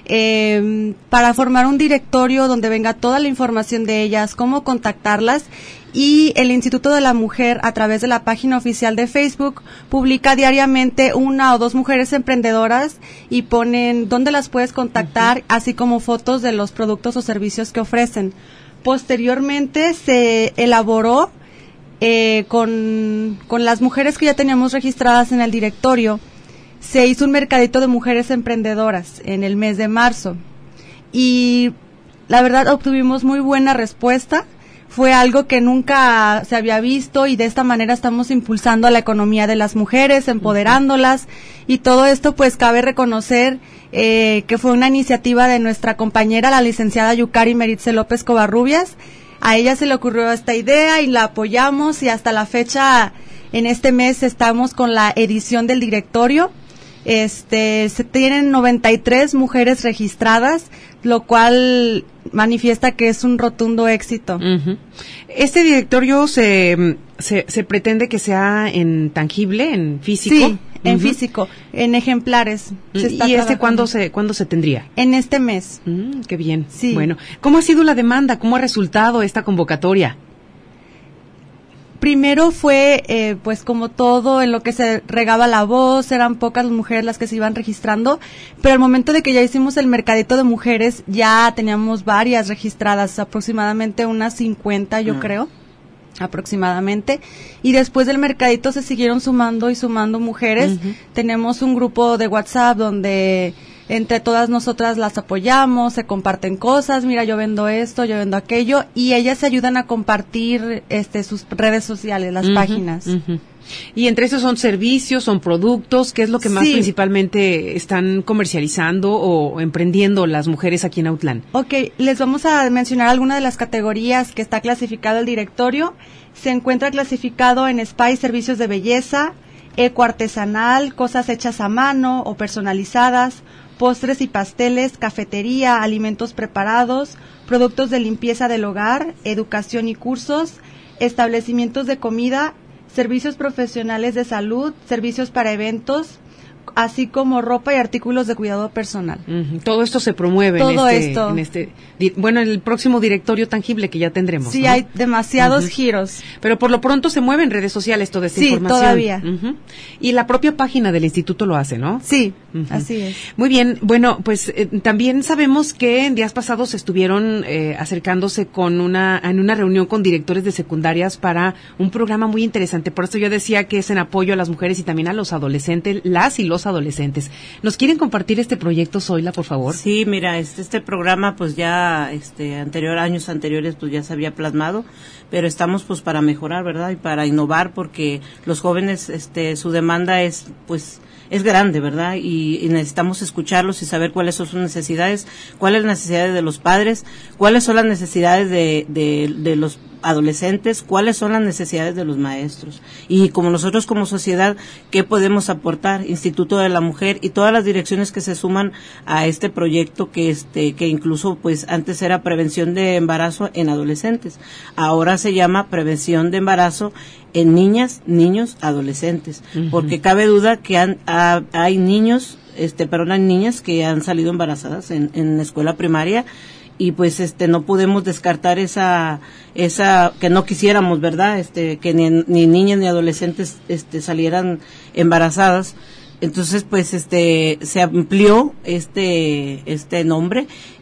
[SPEAKER 14] eh, para formar un directorio donde venga toda la información de ellas, cómo contactarlas. Y el Instituto de la Mujer, a través de la página oficial de Facebook, publica diariamente una o dos mujeres emprendedoras y ponen dónde las puedes contactar, uh-huh. así como fotos de los productos o servicios que ofrecen. Posteriormente se elaboró eh, con, con las mujeres que ya teníamos registradas en el directorio, se hizo un mercadito de mujeres emprendedoras en el mes de marzo. Y la verdad obtuvimos muy buena respuesta. Fue algo que nunca se había visto y de esta manera estamos impulsando la economía de las mujeres, empoderándolas, y todo esto pues cabe reconocer eh, que fue una iniciativa de nuestra compañera, la licenciada Yucari Meritze López Covarrubias. A ella se le ocurrió esta idea y la apoyamos, y hasta la fecha, en este mes, estamos con la edición del directorio. Este, se tienen noventa y tres mujeres registradas, lo cual manifiesta que es un rotundo éxito. Uh-huh.
[SPEAKER 3] Este directorio se, se se pretende que sea en tangible, en físico.
[SPEAKER 14] Sí, en uh-huh. físico, en ejemplares.
[SPEAKER 3] Se está ¿Y este cuándo se cuándo se tendría?
[SPEAKER 14] En este mes.
[SPEAKER 3] Mm, qué bien.
[SPEAKER 14] Sí.
[SPEAKER 3] Bueno, ¿cómo ha sido la demanda? ¿Cómo ha resultado esta convocatoria?
[SPEAKER 14] Primero fue, eh, pues como todo, en lo que se regaba la voz, eran pocas las mujeres las que se iban registrando, pero al momento de que ya hicimos el mercadito de mujeres, ya teníamos varias registradas, aproximadamente unas cincuenta, yo uh-huh. creo, aproximadamente, y después del mercadito se siguieron sumando y sumando mujeres. Uh-huh. Tenemos un grupo de WhatsApp donde entre todas nosotras las apoyamos, se comparten cosas, mira, yo vendo esto, yo vendo aquello, y ellas se ayudan a compartir este sus redes sociales, las uh-huh, páginas.
[SPEAKER 3] Uh-huh. Y entre esos son servicios, son productos, ¿qué es lo que más sí. principalmente están comercializando o emprendiendo las mujeres aquí en Autlán?
[SPEAKER 14] Ok, les vamos a mencionar algunas de las categorías que está clasificado el directorio. Se encuentra clasificado en spa y servicios de belleza, ecoartesanal, cosas hechas a mano o personalizadas, postres y pasteles, cafetería, alimentos preparados, productos de limpieza del hogar, educación y cursos, establecimientos de comida, servicios profesionales de salud, servicios para eventos, así como ropa y artículos de cuidado personal.
[SPEAKER 3] Uh-huh. Todo esto se promueve
[SPEAKER 14] Todo
[SPEAKER 3] en, este,
[SPEAKER 14] esto.
[SPEAKER 3] en este, bueno, en el próximo directorio tangible que ya tendremos.
[SPEAKER 14] Sí,
[SPEAKER 3] ¿no?
[SPEAKER 14] hay demasiados
[SPEAKER 3] uh-huh.
[SPEAKER 14] giros.
[SPEAKER 3] Pero por lo pronto se mueve en redes sociales toda esta
[SPEAKER 14] sí,
[SPEAKER 3] información.
[SPEAKER 14] Sí, todavía.
[SPEAKER 3] Uh-huh. Y la propia página del instituto lo hace, ¿no?
[SPEAKER 14] Sí,
[SPEAKER 3] uh-huh.
[SPEAKER 14] así es.
[SPEAKER 3] Muy bien, bueno, pues eh, también sabemos que en días pasados estuvieron eh, acercándose con una, en una reunión con directores de secundarias para un programa muy interesante. Por eso yo decía que es en apoyo a las mujeres y también a los adolescentes, las y los adolescentes. ¿Nos quieren compartir este proyecto, Zoila, por favor?
[SPEAKER 13] Sí, mira, este este programa pues ya este anterior años anteriores pues ya se había plasmado, pero estamos pues para mejorar, ¿verdad? Y para innovar, porque los jóvenes este su demanda es pues es grande, ¿verdad? Y, y necesitamos escucharlos y saber cuáles son sus necesidades, cuáles son las necesidades de los padres, cuáles son las necesidades de de, de los adolescentes, cuáles son las necesidades de los maestros, y como nosotros como sociedad, ¿qué podemos aportar? Instituto de la Mujer y todas las direcciones que se suman a este proyecto, que este que incluso pues antes era prevención de embarazo en adolescentes, ahora se llama prevención de embarazo en niñas, niños, adolescentes, uh-huh. porque cabe duda que han, ha, hay niños, este, perdón, hay niñas que han salido embarazadas en, en la escuela primaria, y pues este no podemos descartar esa esa que no quisiéramos, ¿verdad? Este que ni, ni niñas ni adolescentes este salieran embarazadas. Entonces pues este se amplió este este nombre,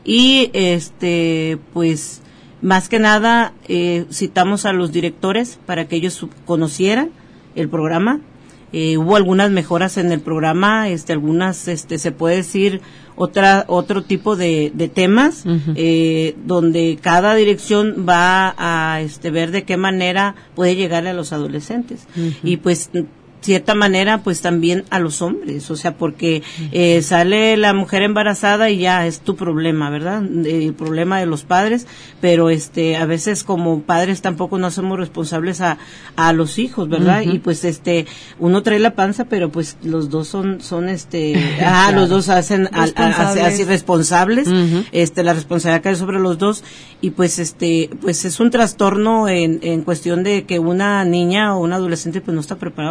[SPEAKER 13] y este pues más que nada eh, citamos a los directores para que ellos conocieran el programa. Eh, hubo algunas mejoras en el programa, este algunas este se puede decir otra otro tipo de, de temas, uh-huh. eh, donde cada dirección va a este ver de qué manera puede llegar a los adolescentes, uh-huh. y pues cierta manera pues también a los hombres, o sea, porque eh, sale la mujer embarazada y ya es tu problema, ¿verdad? El problema de los padres, pero este a veces como padres tampoco no somos responsables a, a los hijos, ¿verdad? Uh-huh. Y pues este uno trae la panza, pero pues los dos son son este ah claro. los dos hacen responsables. A, a, así responsables, uh-huh. este la responsabilidad cae sobre los dos, y pues este pues es un trastorno en en cuestión de que una niña o un adolescente pues no está preparado para tener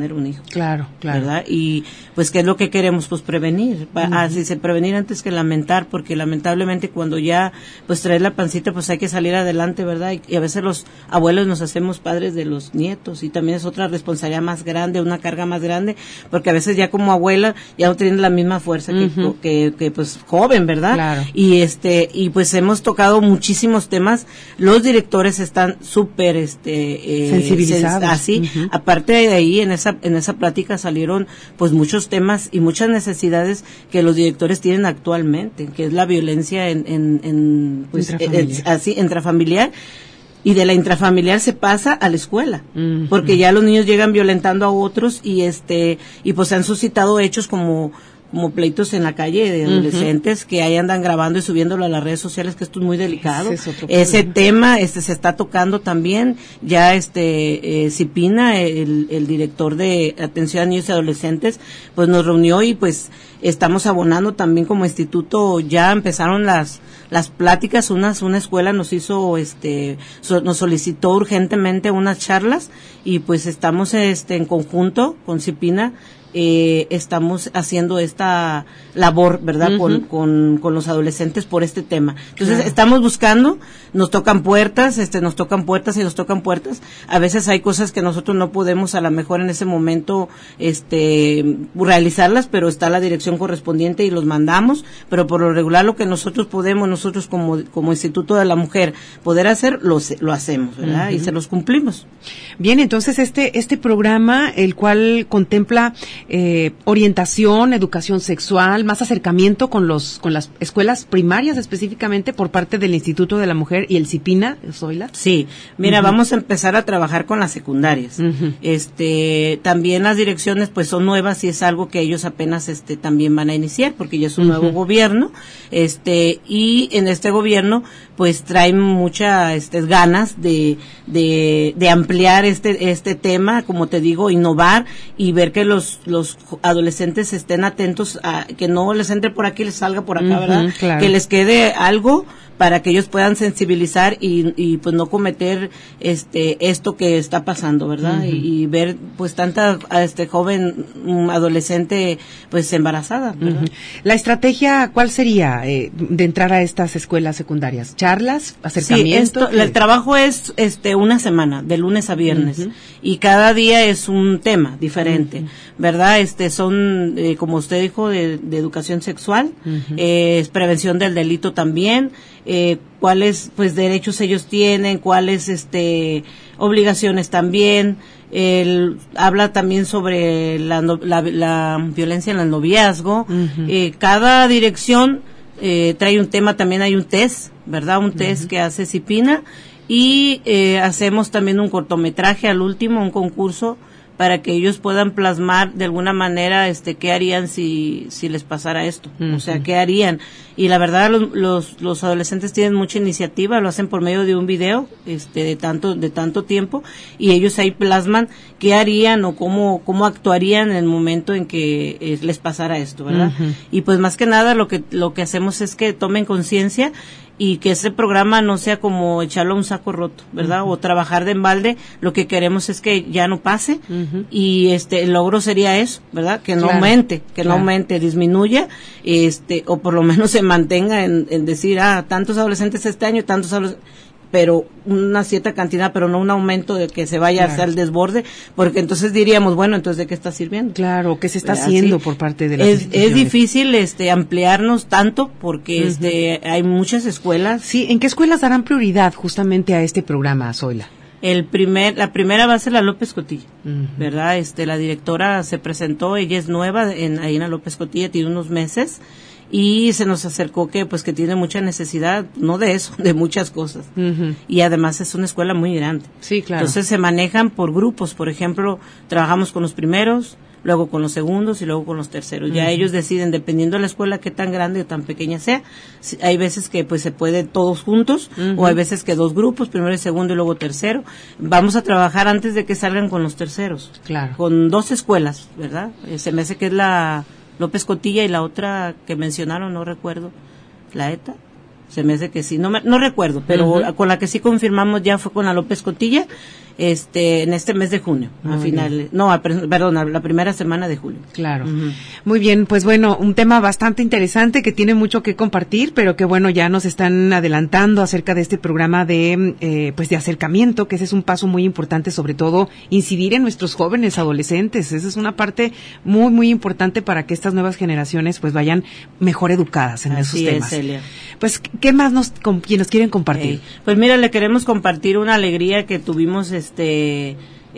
[SPEAKER 13] tener un hijo.
[SPEAKER 3] Claro, claro.
[SPEAKER 13] ¿Verdad? Y pues ¿qué es lo que queremos? Pues prevenir, uh-huh. así se prevenir antes que lamentar, porque lamentablemente cuando ya pues traes la pancita pues hay que salir adelante, ¿verdad? Y, y a veces los abuelos nos hacemos padres de los nietos y también es otra responsabilidad más grande, una carga más grande, porque a veces ya como abuela ya no tienen la misma fuerza uh-huh. que, que, que pues joven, ¿verdad?
[SPEAKER 3] Claro.
[SPEAKER 13] Y este y pues hemos tocado muchísimos temas, los directores están súper este eh,
[SPEAKER 3] sensibilizados.
[SPEAKER 13] Así, uh-huh. aparte de ahí en esa en esa plática salieron pues muchos temas y muchas necesidades que los directores tienen actualmente, que es la violencia en en, en pues
[SPEAKER 3] intrafamiliar.
[SPEAKER 13] En, así intrafamiliar. Y de la intrafamiliar se pasa a la escuela,
[SPEAKER 3] uh-huh.
[SPEAKER 13] porque ya los niños llegan violentando a otros y este y pues se han suscitado hechos como como pleitos en la calle de adolescentes uh-huh. que ahí andan grabando y subiéndolo a las redes sociales, que esto es muy delicado.
[SPEAKER 3] Ese, es
[SPEAKER 13] Ese tema este se está tocando también, ya este eh, Cipina, el, el director de atención a niños y adolescentes, pues nos reunió y pues estamos abonando también como instituto, ya empezaron las las pláticas, unas una escuela nos hizo este so, nos solicitó urgentemente unas charlas y pues estamos este en conjunto con Cipina Eh, estamos haciendo esta labor, ¿verdad? Uh-huh. Con, con, con los adolescentes por este tema. Entonces, claro. estamos buscando, nos tocan puertas, este, nos tocan puertas y nos tocan puertas. A veces hay cosas que nosotros no podemos a lo mejor en ese momento, este, realizarlas, pero está la dirección correspondiente y los mandamos, pero por lo regular lo que nosotros podemos, nosotros como, como Instituto de la Mujer, poder hacer, lo, lo hacemos, ¿verdad? Uh-huh. Y se los cumplimos.
[SPEAKER 3] Bien, entonces este, este programa, el cual contempla Eh, orientación, educación sexual, más acercamiento con los con las escuelas primarias específicamente por parte del Instituto de la Mujer y el Cipina, Zoila.
[SPEAKER 13] Sí, mira, uh-huh. vamos a empezar a trabajar con las secundarias.
[SPEAKER 3] Uh-huh.
[SPEAKER 13] Este, también las direcciones pues son nuevas y es algo que ellos apenas este también van a iniciar porque ya es un uh-huh. nuevo gobierno, este y en este gobierno pues traen muchas este, ganas de, de de ampliar este este tema, como te digo, innovar y ver que los los adolescentes estén atentos a que no les entre por aquí, les salga por acá, uh-huh, ¿verdad?
[SPEAKER 3] Claro.
[SPEAKER 13] Que les quede algo para que ellos puedan sensibilizar y, y pues no cometer este esto que está pasando, ¿verdad? Uh-huh. Y, y ver pues tanta este joven um, adolescente pues embarazada, ¿verdad?
[SPEAKER 3] Uh-huh. La estrategia, ¿cuál sería eh, de entrar a estas escuelas secundarias? ¿Charlas? ¿Acercamiento?
[SPEAKER 13] Sí, esto, el trabajo es este una semana, de lunes a viernes, uh-huh. y cada día es un tema diferente, uh-huh. ¿verdad? Este son, eh, como usted dijo, de, de educación sexual, uh-huh. eh, es prevención del delito también, eh, cuáles pues derechos ellos tienen, cuáles este obligaciones también. Él habla también sobre la, la, la violencia en el noviazgo. Uh-huh. eh, cada dirección eh, trae un tema, también hay un test, ¿verdad? Un test uh-huh. que hace Cipina y eh, hacemos también un cortometraje al último, un concurso para que ellos puedan plasmar de alguna manera este qué harían si si les pasara esto, uh-huh. o sea, qué harían. Y la verdad los, los los adolescentes tienen mucha iniciativa, lo hacen por medio de un video este de tanto de tanto tiempo y ellos ahí plasman qué harían o cómo cómo actuarían en el momento en que eh, les pasara esto, ¿verdad? Uh-huh. Y pues más que nada lo que lo que hacemos es que tomen conciencia y que ese programa no sea como echarlo a un saco roto, ¿verdad? Uh-huh. O trabajar de embalde. Lo que queremos es que ya no pase uh-huh. y este el logro sería eso, ¿verdad? Que no claro. aumente, que claro. no aumente, disminuya, este o por lo menos se mantenga en, en decir, ah, tantos adolescentes este año, tantos adolescentes, pero una cierta cantidad, pero no un aumento de que se vaya claro. a hacer el desborde, porque entonces diríamos, bueno, entonces ¿de qué está sirviendo?
[SPEAKER 3] Claro, ¿qué se está ¿verdad? haciendo sí. por parte de las
[SPEAKER 13] es, es difícil este ampliarnos tanto porque uh-huh. este hay muchas escuelas.
[SPEAKER 3] Sí, ¿en qué escuelas darán prioridad justamente a este programa, Zoila?
[SPEAKER 13] El primer, la primera va a ser la López Cotilla, uh-huh. ¿verdad? Este, la directora se presentó, ella es nueva en, ahí en la López Cotilla, tiene unos meses, y se nos acercó que pues que tiene mucha necesidad, no de eso, de muchas cosas. Uh-huh. Y además es una escuela muy grande.
[SPEAKER 3] Sí, claro.
[SPEAKER 13] Entonces se manejan por grupos, por ejemplo, trabajamos con los primeros, luego con los segundos y luego con los terceros. Uh-huh. Ya ellos deciden, dependiendo de la escuela qué tan grande o tan pequeña sea, hay veces que pues se puede todos juntos, uh-huh. o hay veces que dos grupos, primero y segundo y luego tercero. Vamos a trabajar antes de que salgan con los terceros.
[SPEAKER 3] Claro.
[SPEAKER 13] Con dos escuelas, ¿verdad? Se me hace que es la López Cotilla y la otra que mencionaron, no recuerdo, la ETA, se me hace que sí, no me, no recuerdo, pero uh-huh. con la que sí confirmamos ya fue con la López Cotilla este en este mes de junio,
[SPEAKER 3] Muy
[SPEAKER 13] a final, no, a, perdón, a la primera semana de julio.
[SPEAKER 3] Claro. Uh-huh. Muy bien, pues bueno, un tema bastante interesante que tiene mucho que compartir, pero que bueno, ya nos están adelantando acerca de este programa de eh, pues de acercamiento, que ese es un paso muy importante, sobre todo incidir en nuestros jóvenes adolescentes. Esa es una parte muy muy importante para que estas nuevas generaciones pues vayan mejor educadas en
[SPEAKER 13] Así
[SPEAKER 3] esos temas.
[SPEAKER 13] Es, Celia.
[SPEAKER 3] Pues qué más nos con, nos quieren compartir.
[SPEAKER 13] Eh, pues mira, le queremos compartir una alegría que tuvimos este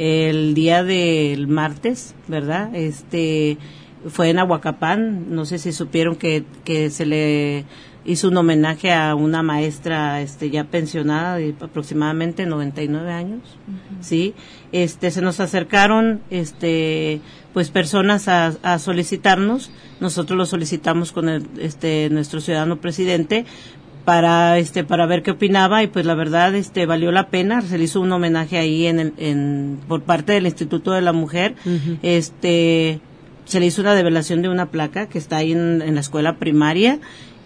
[SPEAKER 13] el día del martes, ¿verdad? Este fue en Ahuacapán, no sé si supieron que que se le hizo un homenaje a una maestra este ya pensionada de aproximadamente noventa y nueve años. Uh-huh. Sí, este se nos acercaron este pues personas a, a solicitarnos, nosotros lo solicitamos con el, este nuestro ciudadano presidente para este para ver qué opinaba, y pues la verdad este valió la pena. Se le hizo un homenaje ahí en el, en por parte del Instituto de la Mujer. Uh-huh. Este se le hizo una develación de una placa que está ahí en, en la escuela primaria,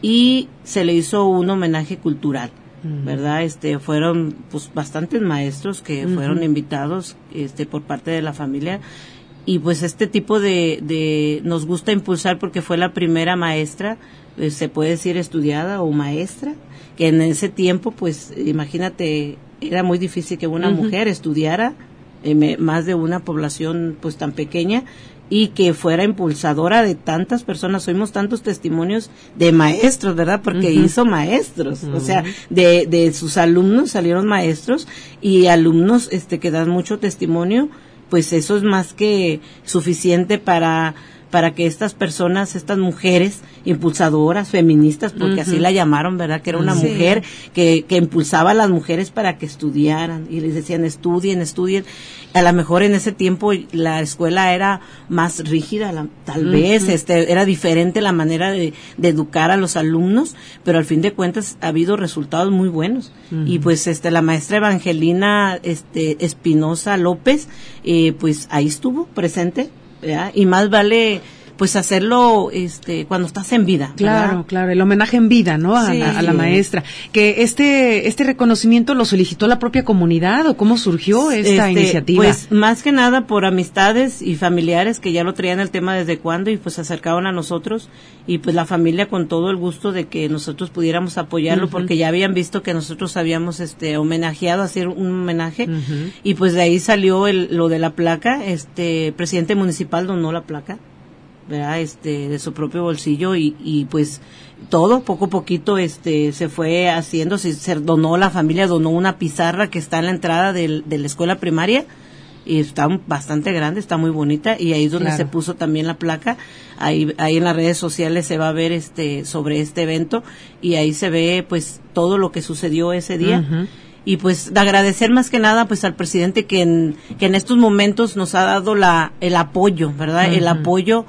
[SPEAKER 13] y se le hizo un homenaje cultural, uh-huh. ¿verdad? Este fueron pues bastantes maestros que uh-huh. fueron invitados este por parte de la familia, y pues este tipo de de nos gusta impulsar porque fue la primera maestra, eh, se puede decir estudiada o maestra, que en ese tiempo pues imagínate, era muy difícil que una uh-huh. mujer estudiara eh, me, más de una población pues tan pequeña, y que fuera impulsadora de tantas personas. Oímos tantos testimonios de maestros, ¿verdad? Porque uh-huh. hizo maestros, uh-huh. o sea, de de sus alumnos salieron maestros, y alumnos este que dan mucho testimonio. Pues eso es más que suficiente para para que estas personas, estas mujeres impulsadoras, feministas, porque uh-huh. así la llamaron, ¿verdad? Que era una sí. mujer que, que impulsaba a las mujeres para que estudiaran, y les decían estudien, estudien. A lo mejor en ese tiempo la escuela era más rígida, la, tal uh-huh. vez, este, era diferente la manera de, de educar a los alumnos, pero al fin de cuentas ha habido resultados muy buenos. Uh-huh. Y pues este la maestra Evangelina este Espinosa López, eh, pues ahí estuvo presente, ¿verdad? Y más vale pues hacerlo este cuando estás en vida, ¿verdad?
[SPEAKER 3] Claro, claro, el homenaje en vida, ¿no? A, sí. a, a la maestra. Que este este reconocimiento lo solicitó la propia comunidad, ¿o cómo surgió esta este, iniciativa?
[SPEAKER 13] Pues más que nada por amistades y familiares que ya lo traían el tema desde cuando, y pues se acercaron a nosotros, y pues la familia con todo el gusto de que nosotros pudiéramos apoyarlo, uh-huh. porque ya habían visto que nosotros habíamos este homenajeado, hacer un homenaje, uh-huh. y pues de ahí salió el, lo de la placa. Este presidente municipal donó la placa, ¿verdad? Este de su propio bolsillo, y, y pues todo poco a poquito este se fue haciendo. Se, se donó, la familia donó una pizarra que está en la entrada del, de la escuela primaria, y está bastante grande, está muy bonita, y ahí es donde claro. se puso también la placa. Ahí ahí en las redes sociales se va a ver este sobre este evento, y ahí se ve pues todo lo que sucedió ese día. Uh-huh. Y pues de agradecer más que nada pues al presidente que en que en estos momentos nos ha dado la el apoyo, ¿verdad? Uh-huh. El apoyo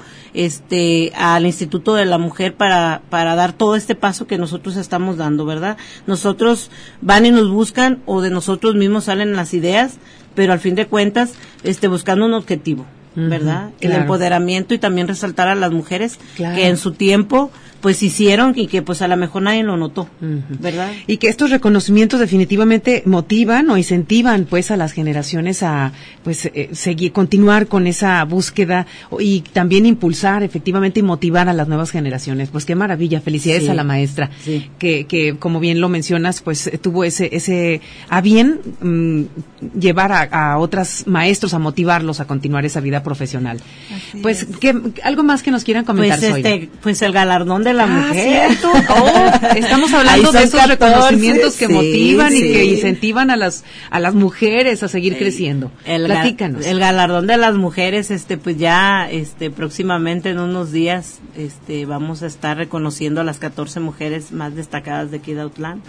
[SPEAKER 13] este al Instituto de la Mujer para para dar todo este paso que nosotros estamos dando, ¿verdad? Nosotros van y nos buscan, o de nosotros mismos salen las ideas, pero al fin de cuentas este buscando un objetivo, ¿verdad? Uh-huh, claro. El empoderamiento, y también resaltar a las mujeres claro. que en su tiempo pues hicieron, y que pues a lo mejor nadie lo notó, uh-huh. ¿verdad?
[SPEAKER 3] Y que estos reconocimientos definitivamente motivan o incentivan pues a las generaciones a pues eh, seguir, continuar con esa búsqueda, y también impulsar efectivamente y motivar a las nuevas generaciones. Pues qué maravilla, felicidades sí. a la maestra, sí. que que como bien lo mencionas, pues tuvo ese ese a bien mmm, llevar a, a otros maestros a motivarlos a continuar esa vida profesional. Así pues ¿qué, algo más que nos quieran comentar,
[SPEAKER 13] pues este
[SPEAKER 3] hoy?
[SPEAKER 13] Pues el galardón de la
[SPEAKER 3] ah,
[SPEAKER 13] mujer.
[SPEAKER 3] Oh, estamos hablando de esos catorce, reconocimientos que sí, motivan sí. y que incentivan a las a las mujeres a seguir sí. creciendo.
[SPEAKER 13] El
[SPEAKER 3] Platícanos.
[SPEAKER 13] Ga, el galardón de las mujeres, este, pues ya, este, próximamente en unos días, este, vamos a estar reconociendo a las catorce mujeres más destacadas de aquí de Autlán.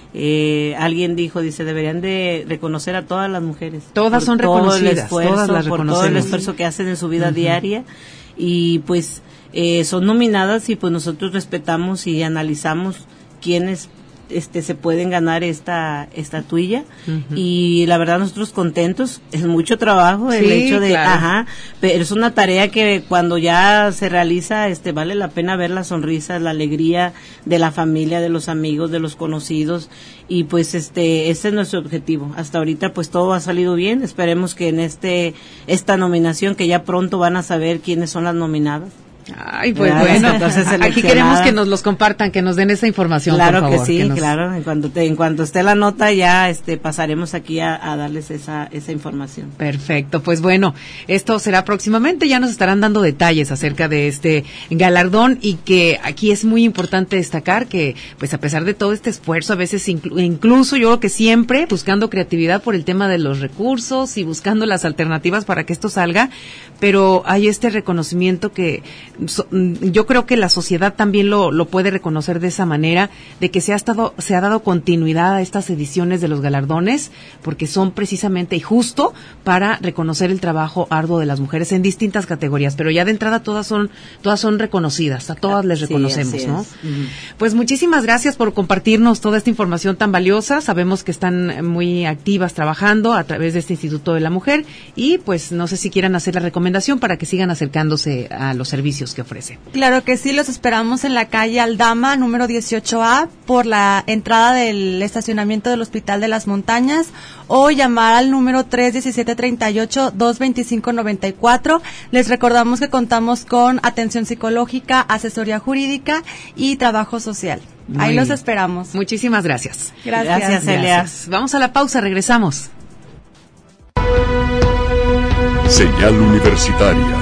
[SPEAKER 13] Eh, alguien dijo, dice, deberían de reconocer a todas las mujeres.
[SPEAKER 3] Todas son reconocidas.
[SPEAKER 13] Todo el esfuerzo,
[SPEAKER 3] todas las
[SPEAKER 13] por todo el esfuerzo que hacen en su vida uh-huh. diaria, y pues eh, son nominadas, y pues nosotros respetamos y analizamos quiénes este se pueden ganar esta estatuilla.
[SPEAKER 3] Ujú.
[SPEAKER 13] Y la verdad nosotros contentos, es mucho trabajo el
[SPEAKER 3] Sí,
[SPEAKER 13] hecho de,
[SPEAKER 3] claro.
[SPEAKER 13] ajá, pero es una tarea que cuando ya se realiza, este vale la pena ver la sonrisa, la alegría de la familia, de los amigos, de los conocidos, y pues este ese es nuestro objetivo. Hasta ahorita pues todo ha salido bien, esperemos que en este esta nominación, que ya pronto van a saber quiénes son las nominadas.
[SPEAKER 3] Ay, pues
[SPEAKER 13] Ya,
[SPEAKER 3] bueno,
[SPEAKER 13] entonces
[SPEAKER 3] aquí
[SPEAKER 13] seleccionada.
[SPEAKER 3] queremos que nos los compartan, que nos den esa información,
[SPEAKER 13] Claro
[SPEAKER 3] por favor.
[SPEAKER 13] que sí,
[SPEAKER 3] nos-
[SPEAKER 13] claro. En cuanto te, en cuanto esté la nota ya este pasaremos aquí a, a darles esa esa información.
[SPEAKER 3] Perfecto, pues bueno, esto será próximamente, ya nos estarán dando detalles acerca de este galardón, y que aquí es muy importante destacar que pues a pesar de todo este esfuerzo, a veces inclu- incluso yo creo que siempre buscando creatividad por el tema de los recursos y buscando las alternativas para que esto salga, pero hay este reconocimiento que so- yo creo que la sociedad también lo, lo puede reconocer de esa manera, de que se ha estado, se ha dado continuidad a estas ediciones de los galardones, porque son precisamente y justo para reconocer el trabajo arduo de las mujeres en distintas categorías, pero ya de entrada todas son, todas son reconocidas, a todas les
[SPEAKER 13] Sí,
[SPEAKER 3] reconocemos,
[SPEAKER 13] así
[SPEAKER 3] ¿no?
[SPEAKER 13] es. Ujú.
[SPEAKER 3] Pues muchísimas gracias por compartirnos toda esta información tan valiosa. Sabemos que están muy activas trabajando a través de este Instituto de la Mujer, y pues no sé si quieran hacer la recomendación para que sigan acercándose a los servicios que ofrece.
[SPEAKER 14] Claro que sí, los esperamos en la calle Aldama, número dieciocho A, por la entrada del estacionamiento del Hospital de las Montañas, o llamar al número tres diecisiete treinta y ocho, dos veinticinco noventa y cuatro. Les recordamos que contamos con atención psicológica, asesoría jurídica y trabajo social.
[SPEAKER 3] Muy
[SPEAKER 14] Ahí los
[SPEAKER 3] bien.
[SPEAKER 14] esperamos.
[SPEAKER 3] Muchísimas gracias.
[SPEAKER 14] Gracias.
[SPEAKER 13] Gracias, Elia.
[SPEAKER 3] Gracias. Vamos a la pausa, regresamos.
[SPEAKER 2] Señal Universitaria.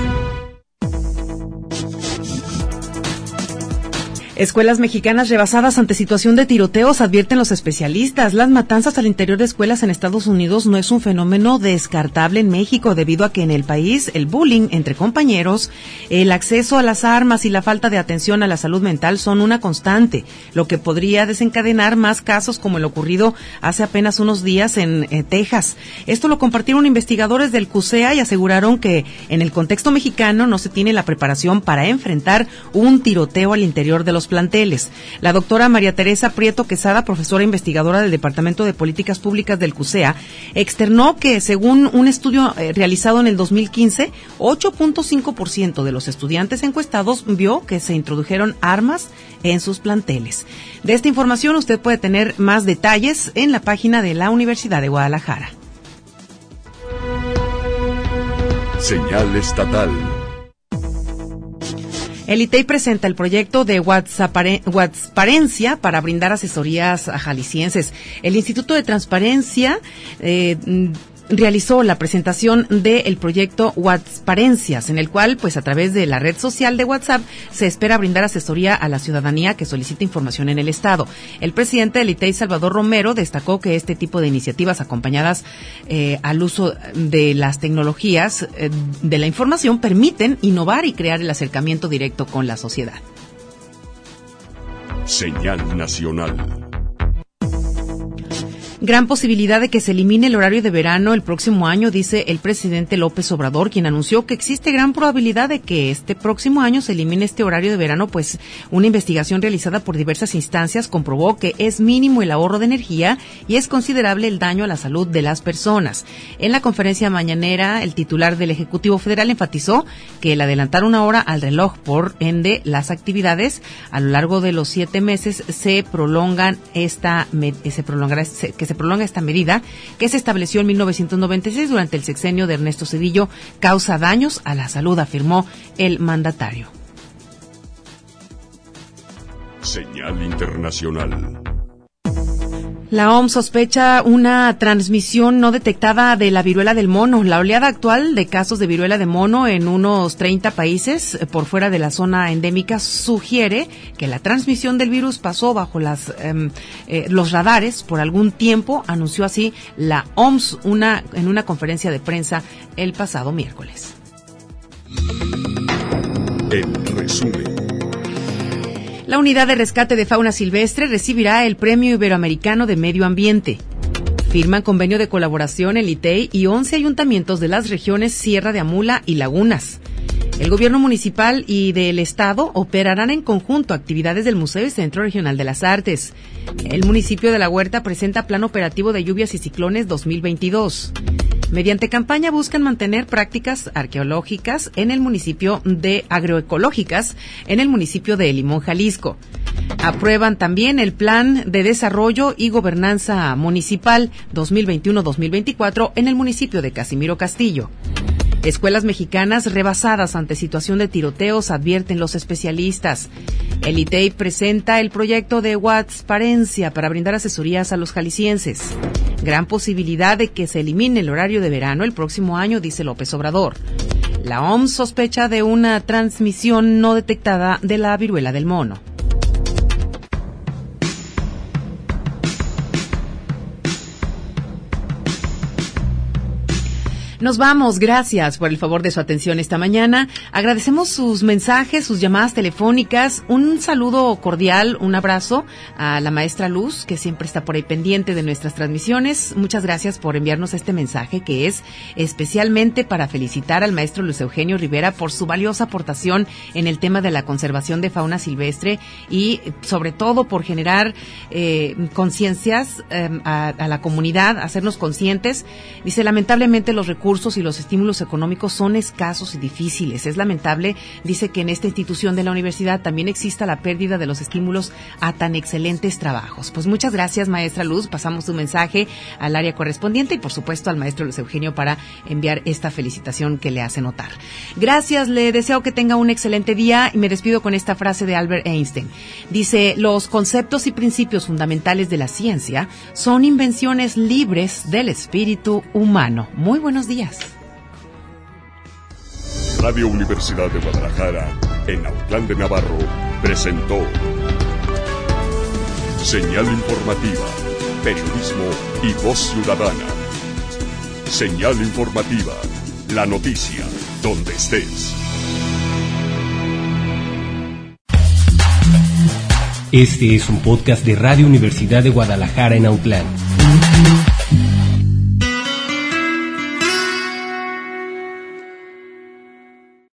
[SPEAKER 3] Escuelas mexicanas rebasadas ante situación de tiroteos, advierten los especialistas. Las matanzas al interior de escuelas en Estados Unidos no es un fenómeno descartable en México, debido a que en el país el bullying entre compañeros, el acceso a las armas y la falta de atención a la salud mental son una constante, lo que podría desencadenar más casos como el ocurrido hace apenas unos días en eh, Texas. Esto lo compartieron investigadores del C U S E A y aseguraron que en el contexto mexicano no se tiene la preparación para enfrentar un tiroteo al interior de los planteles. La doctora María Teresa Prieto Quesada, profesora investigadora del Departamento de Políticas Públicas del C U S E A, externó que según un estudio eh, realizado en el dos mil quince, ocho punto cinco por ciento de los estudiantes encuestados vio que se introdujeron armas en sus planteles. De esta información usted puede tener más detalles en la página de la Universidad de Guadalajara.
[SPEAKER 2] Señal estatal.
[SPEAKER 3] El I T E I presenta el proyecto de Transparencia para brindar asesorías a jaliscienses. El Instituto de Transparencia eh, realizó la presentación del proyecto Transparencias, en el cual, pues a través de la red social de WhatsApp, se espera brindar asesoría a la ciudadanía que solicita información en el Estado. El presidente del I T E I, Salvador Romero, destacó que este tipo de iniciativas acompañadas eh, al uso de las tecnologías eh, de la información permiten innovar y crear el acercamiento directo con la sociedad.
[SPEAKER 2] Señal nacional.
[SPEAKER 3] Gran posibilidad de que se elimine el horario de verano el próximo año, dice el presidente López Obrador, quien anunció que existe gran probabilidad de que este próximo año se elimine este horario de verano, pues una investigación realizada por diversas instancias comprobó que es mínimo el ahorro de energía y es considerable el daño a la salud de las personas. En la conferencia mañanera, el titular del Ejecutivo Federal enfatizó que el adelantar una hora al reloj, por ende, las actividades a lo largo de los siete meses se prolongan esta, se prolongará, que se prolonga esta medida, que se estableció en mil novecientos noventa y seis durante el sexenio de Ernesto Zedillo, causa daños a la salud, afirmó el mandatario.
[SPEAKER 2] Señal internacional.
[SPEAKER 3] La O M S sospecha una transmisión no detectada de la viruela del mono. La oleada actual de casos de viruela de mono en unos treinta países por fuera de la zona endémica sugiere que la transmisión del virus pasó bajo las eh, eh, los radares por algún tiempo, anunció así la O M S una, en una conferencia de prensa el pasado miércoles.
[SPEAKER 2] En resumen.
[SPEAKER 3] La Unidad de Rescate de Fauna Silvestre recibirá el Premio Iberoamericano de Medio Ambiente. Firman convenio de colaboración el I T E I y once ayuntamientos de las regiones Sierra de Amula y Lagunas. El gobierno municipal y del estado operarán en conjunto actividades del Museo y Centro Regional de las Artes. El municipio de La Huerta presenta plan operativo de lluvias y ciclones dos mil veintidós. Mediante campaña buscan mantener prácticas arqueológicas en el municipio de agroecológicas en el municipio de Limón, Jalisco. Aprueban también el plan de desarrollo y gobernanza municipal dos mil veintiuno dos mil veinticuatro en el municipio de Casimiro Castillo. Escuelas mexicanas rebasadas ante situación de tiroteos, advierten los especialistas. El I T E I presenta el proyecto de transparencia para brindar asesorías a los jaliscienses. Gran posibilidad de que se elimine el horario de verano el próximo año, dice López Obrador. La O M S sospecha de una transmisión no detectada de la viruela del mono. Nos vamos, gracias por el favor de su atención esta mañana. Agradecemos sus mensajes, sus llamadas telefónicas. Un saludo cordial, un abrazo a la maestra Luz, que siempre está por ahí pendiente de nuestras transmisiones. Muchas gracias por enviarnos este mensaje, que es especialmente para felicitar al maestro Luis Eugenio Rivera por su valiosa aportación en el tema de la conservación de fauna silvestre y sobre todo por generar eh, conciencias eh, a, a la comunidad, hacernos conscientes. Dice, lamentablemente los recursos y los estímulos económicos son escasos y difíciles. Es lamentable, dice, que en esta institución de la universidad también exista la pérdida de los estímulos a tan excelentes trabajos. Pues muchas gracias, maestra Luz. Pasamos su mensaje al área correspondiente y, por supuesto, al maestro Luis Eugenio para enviar esta felicitación que le hace notar. Gracias, le deseo que tenga un excelente día y me despido con esta frase de Albert Einstein. Dice, los conceptos y principios fundamentales de la ciencia son invenciones libres del espíritu humano. Muy buenos días.
[SPEAKER 2] Radio Universidad de Guadalajara, en Autlán de Navarro, presentó Señal Informativa, Periodismo y Voz Ciudadana. Señal Informativa, la noticia, donde estés.
[SPEAKER 1] Este es un podcast de Radio Universidad de Guadalajara en Autlán.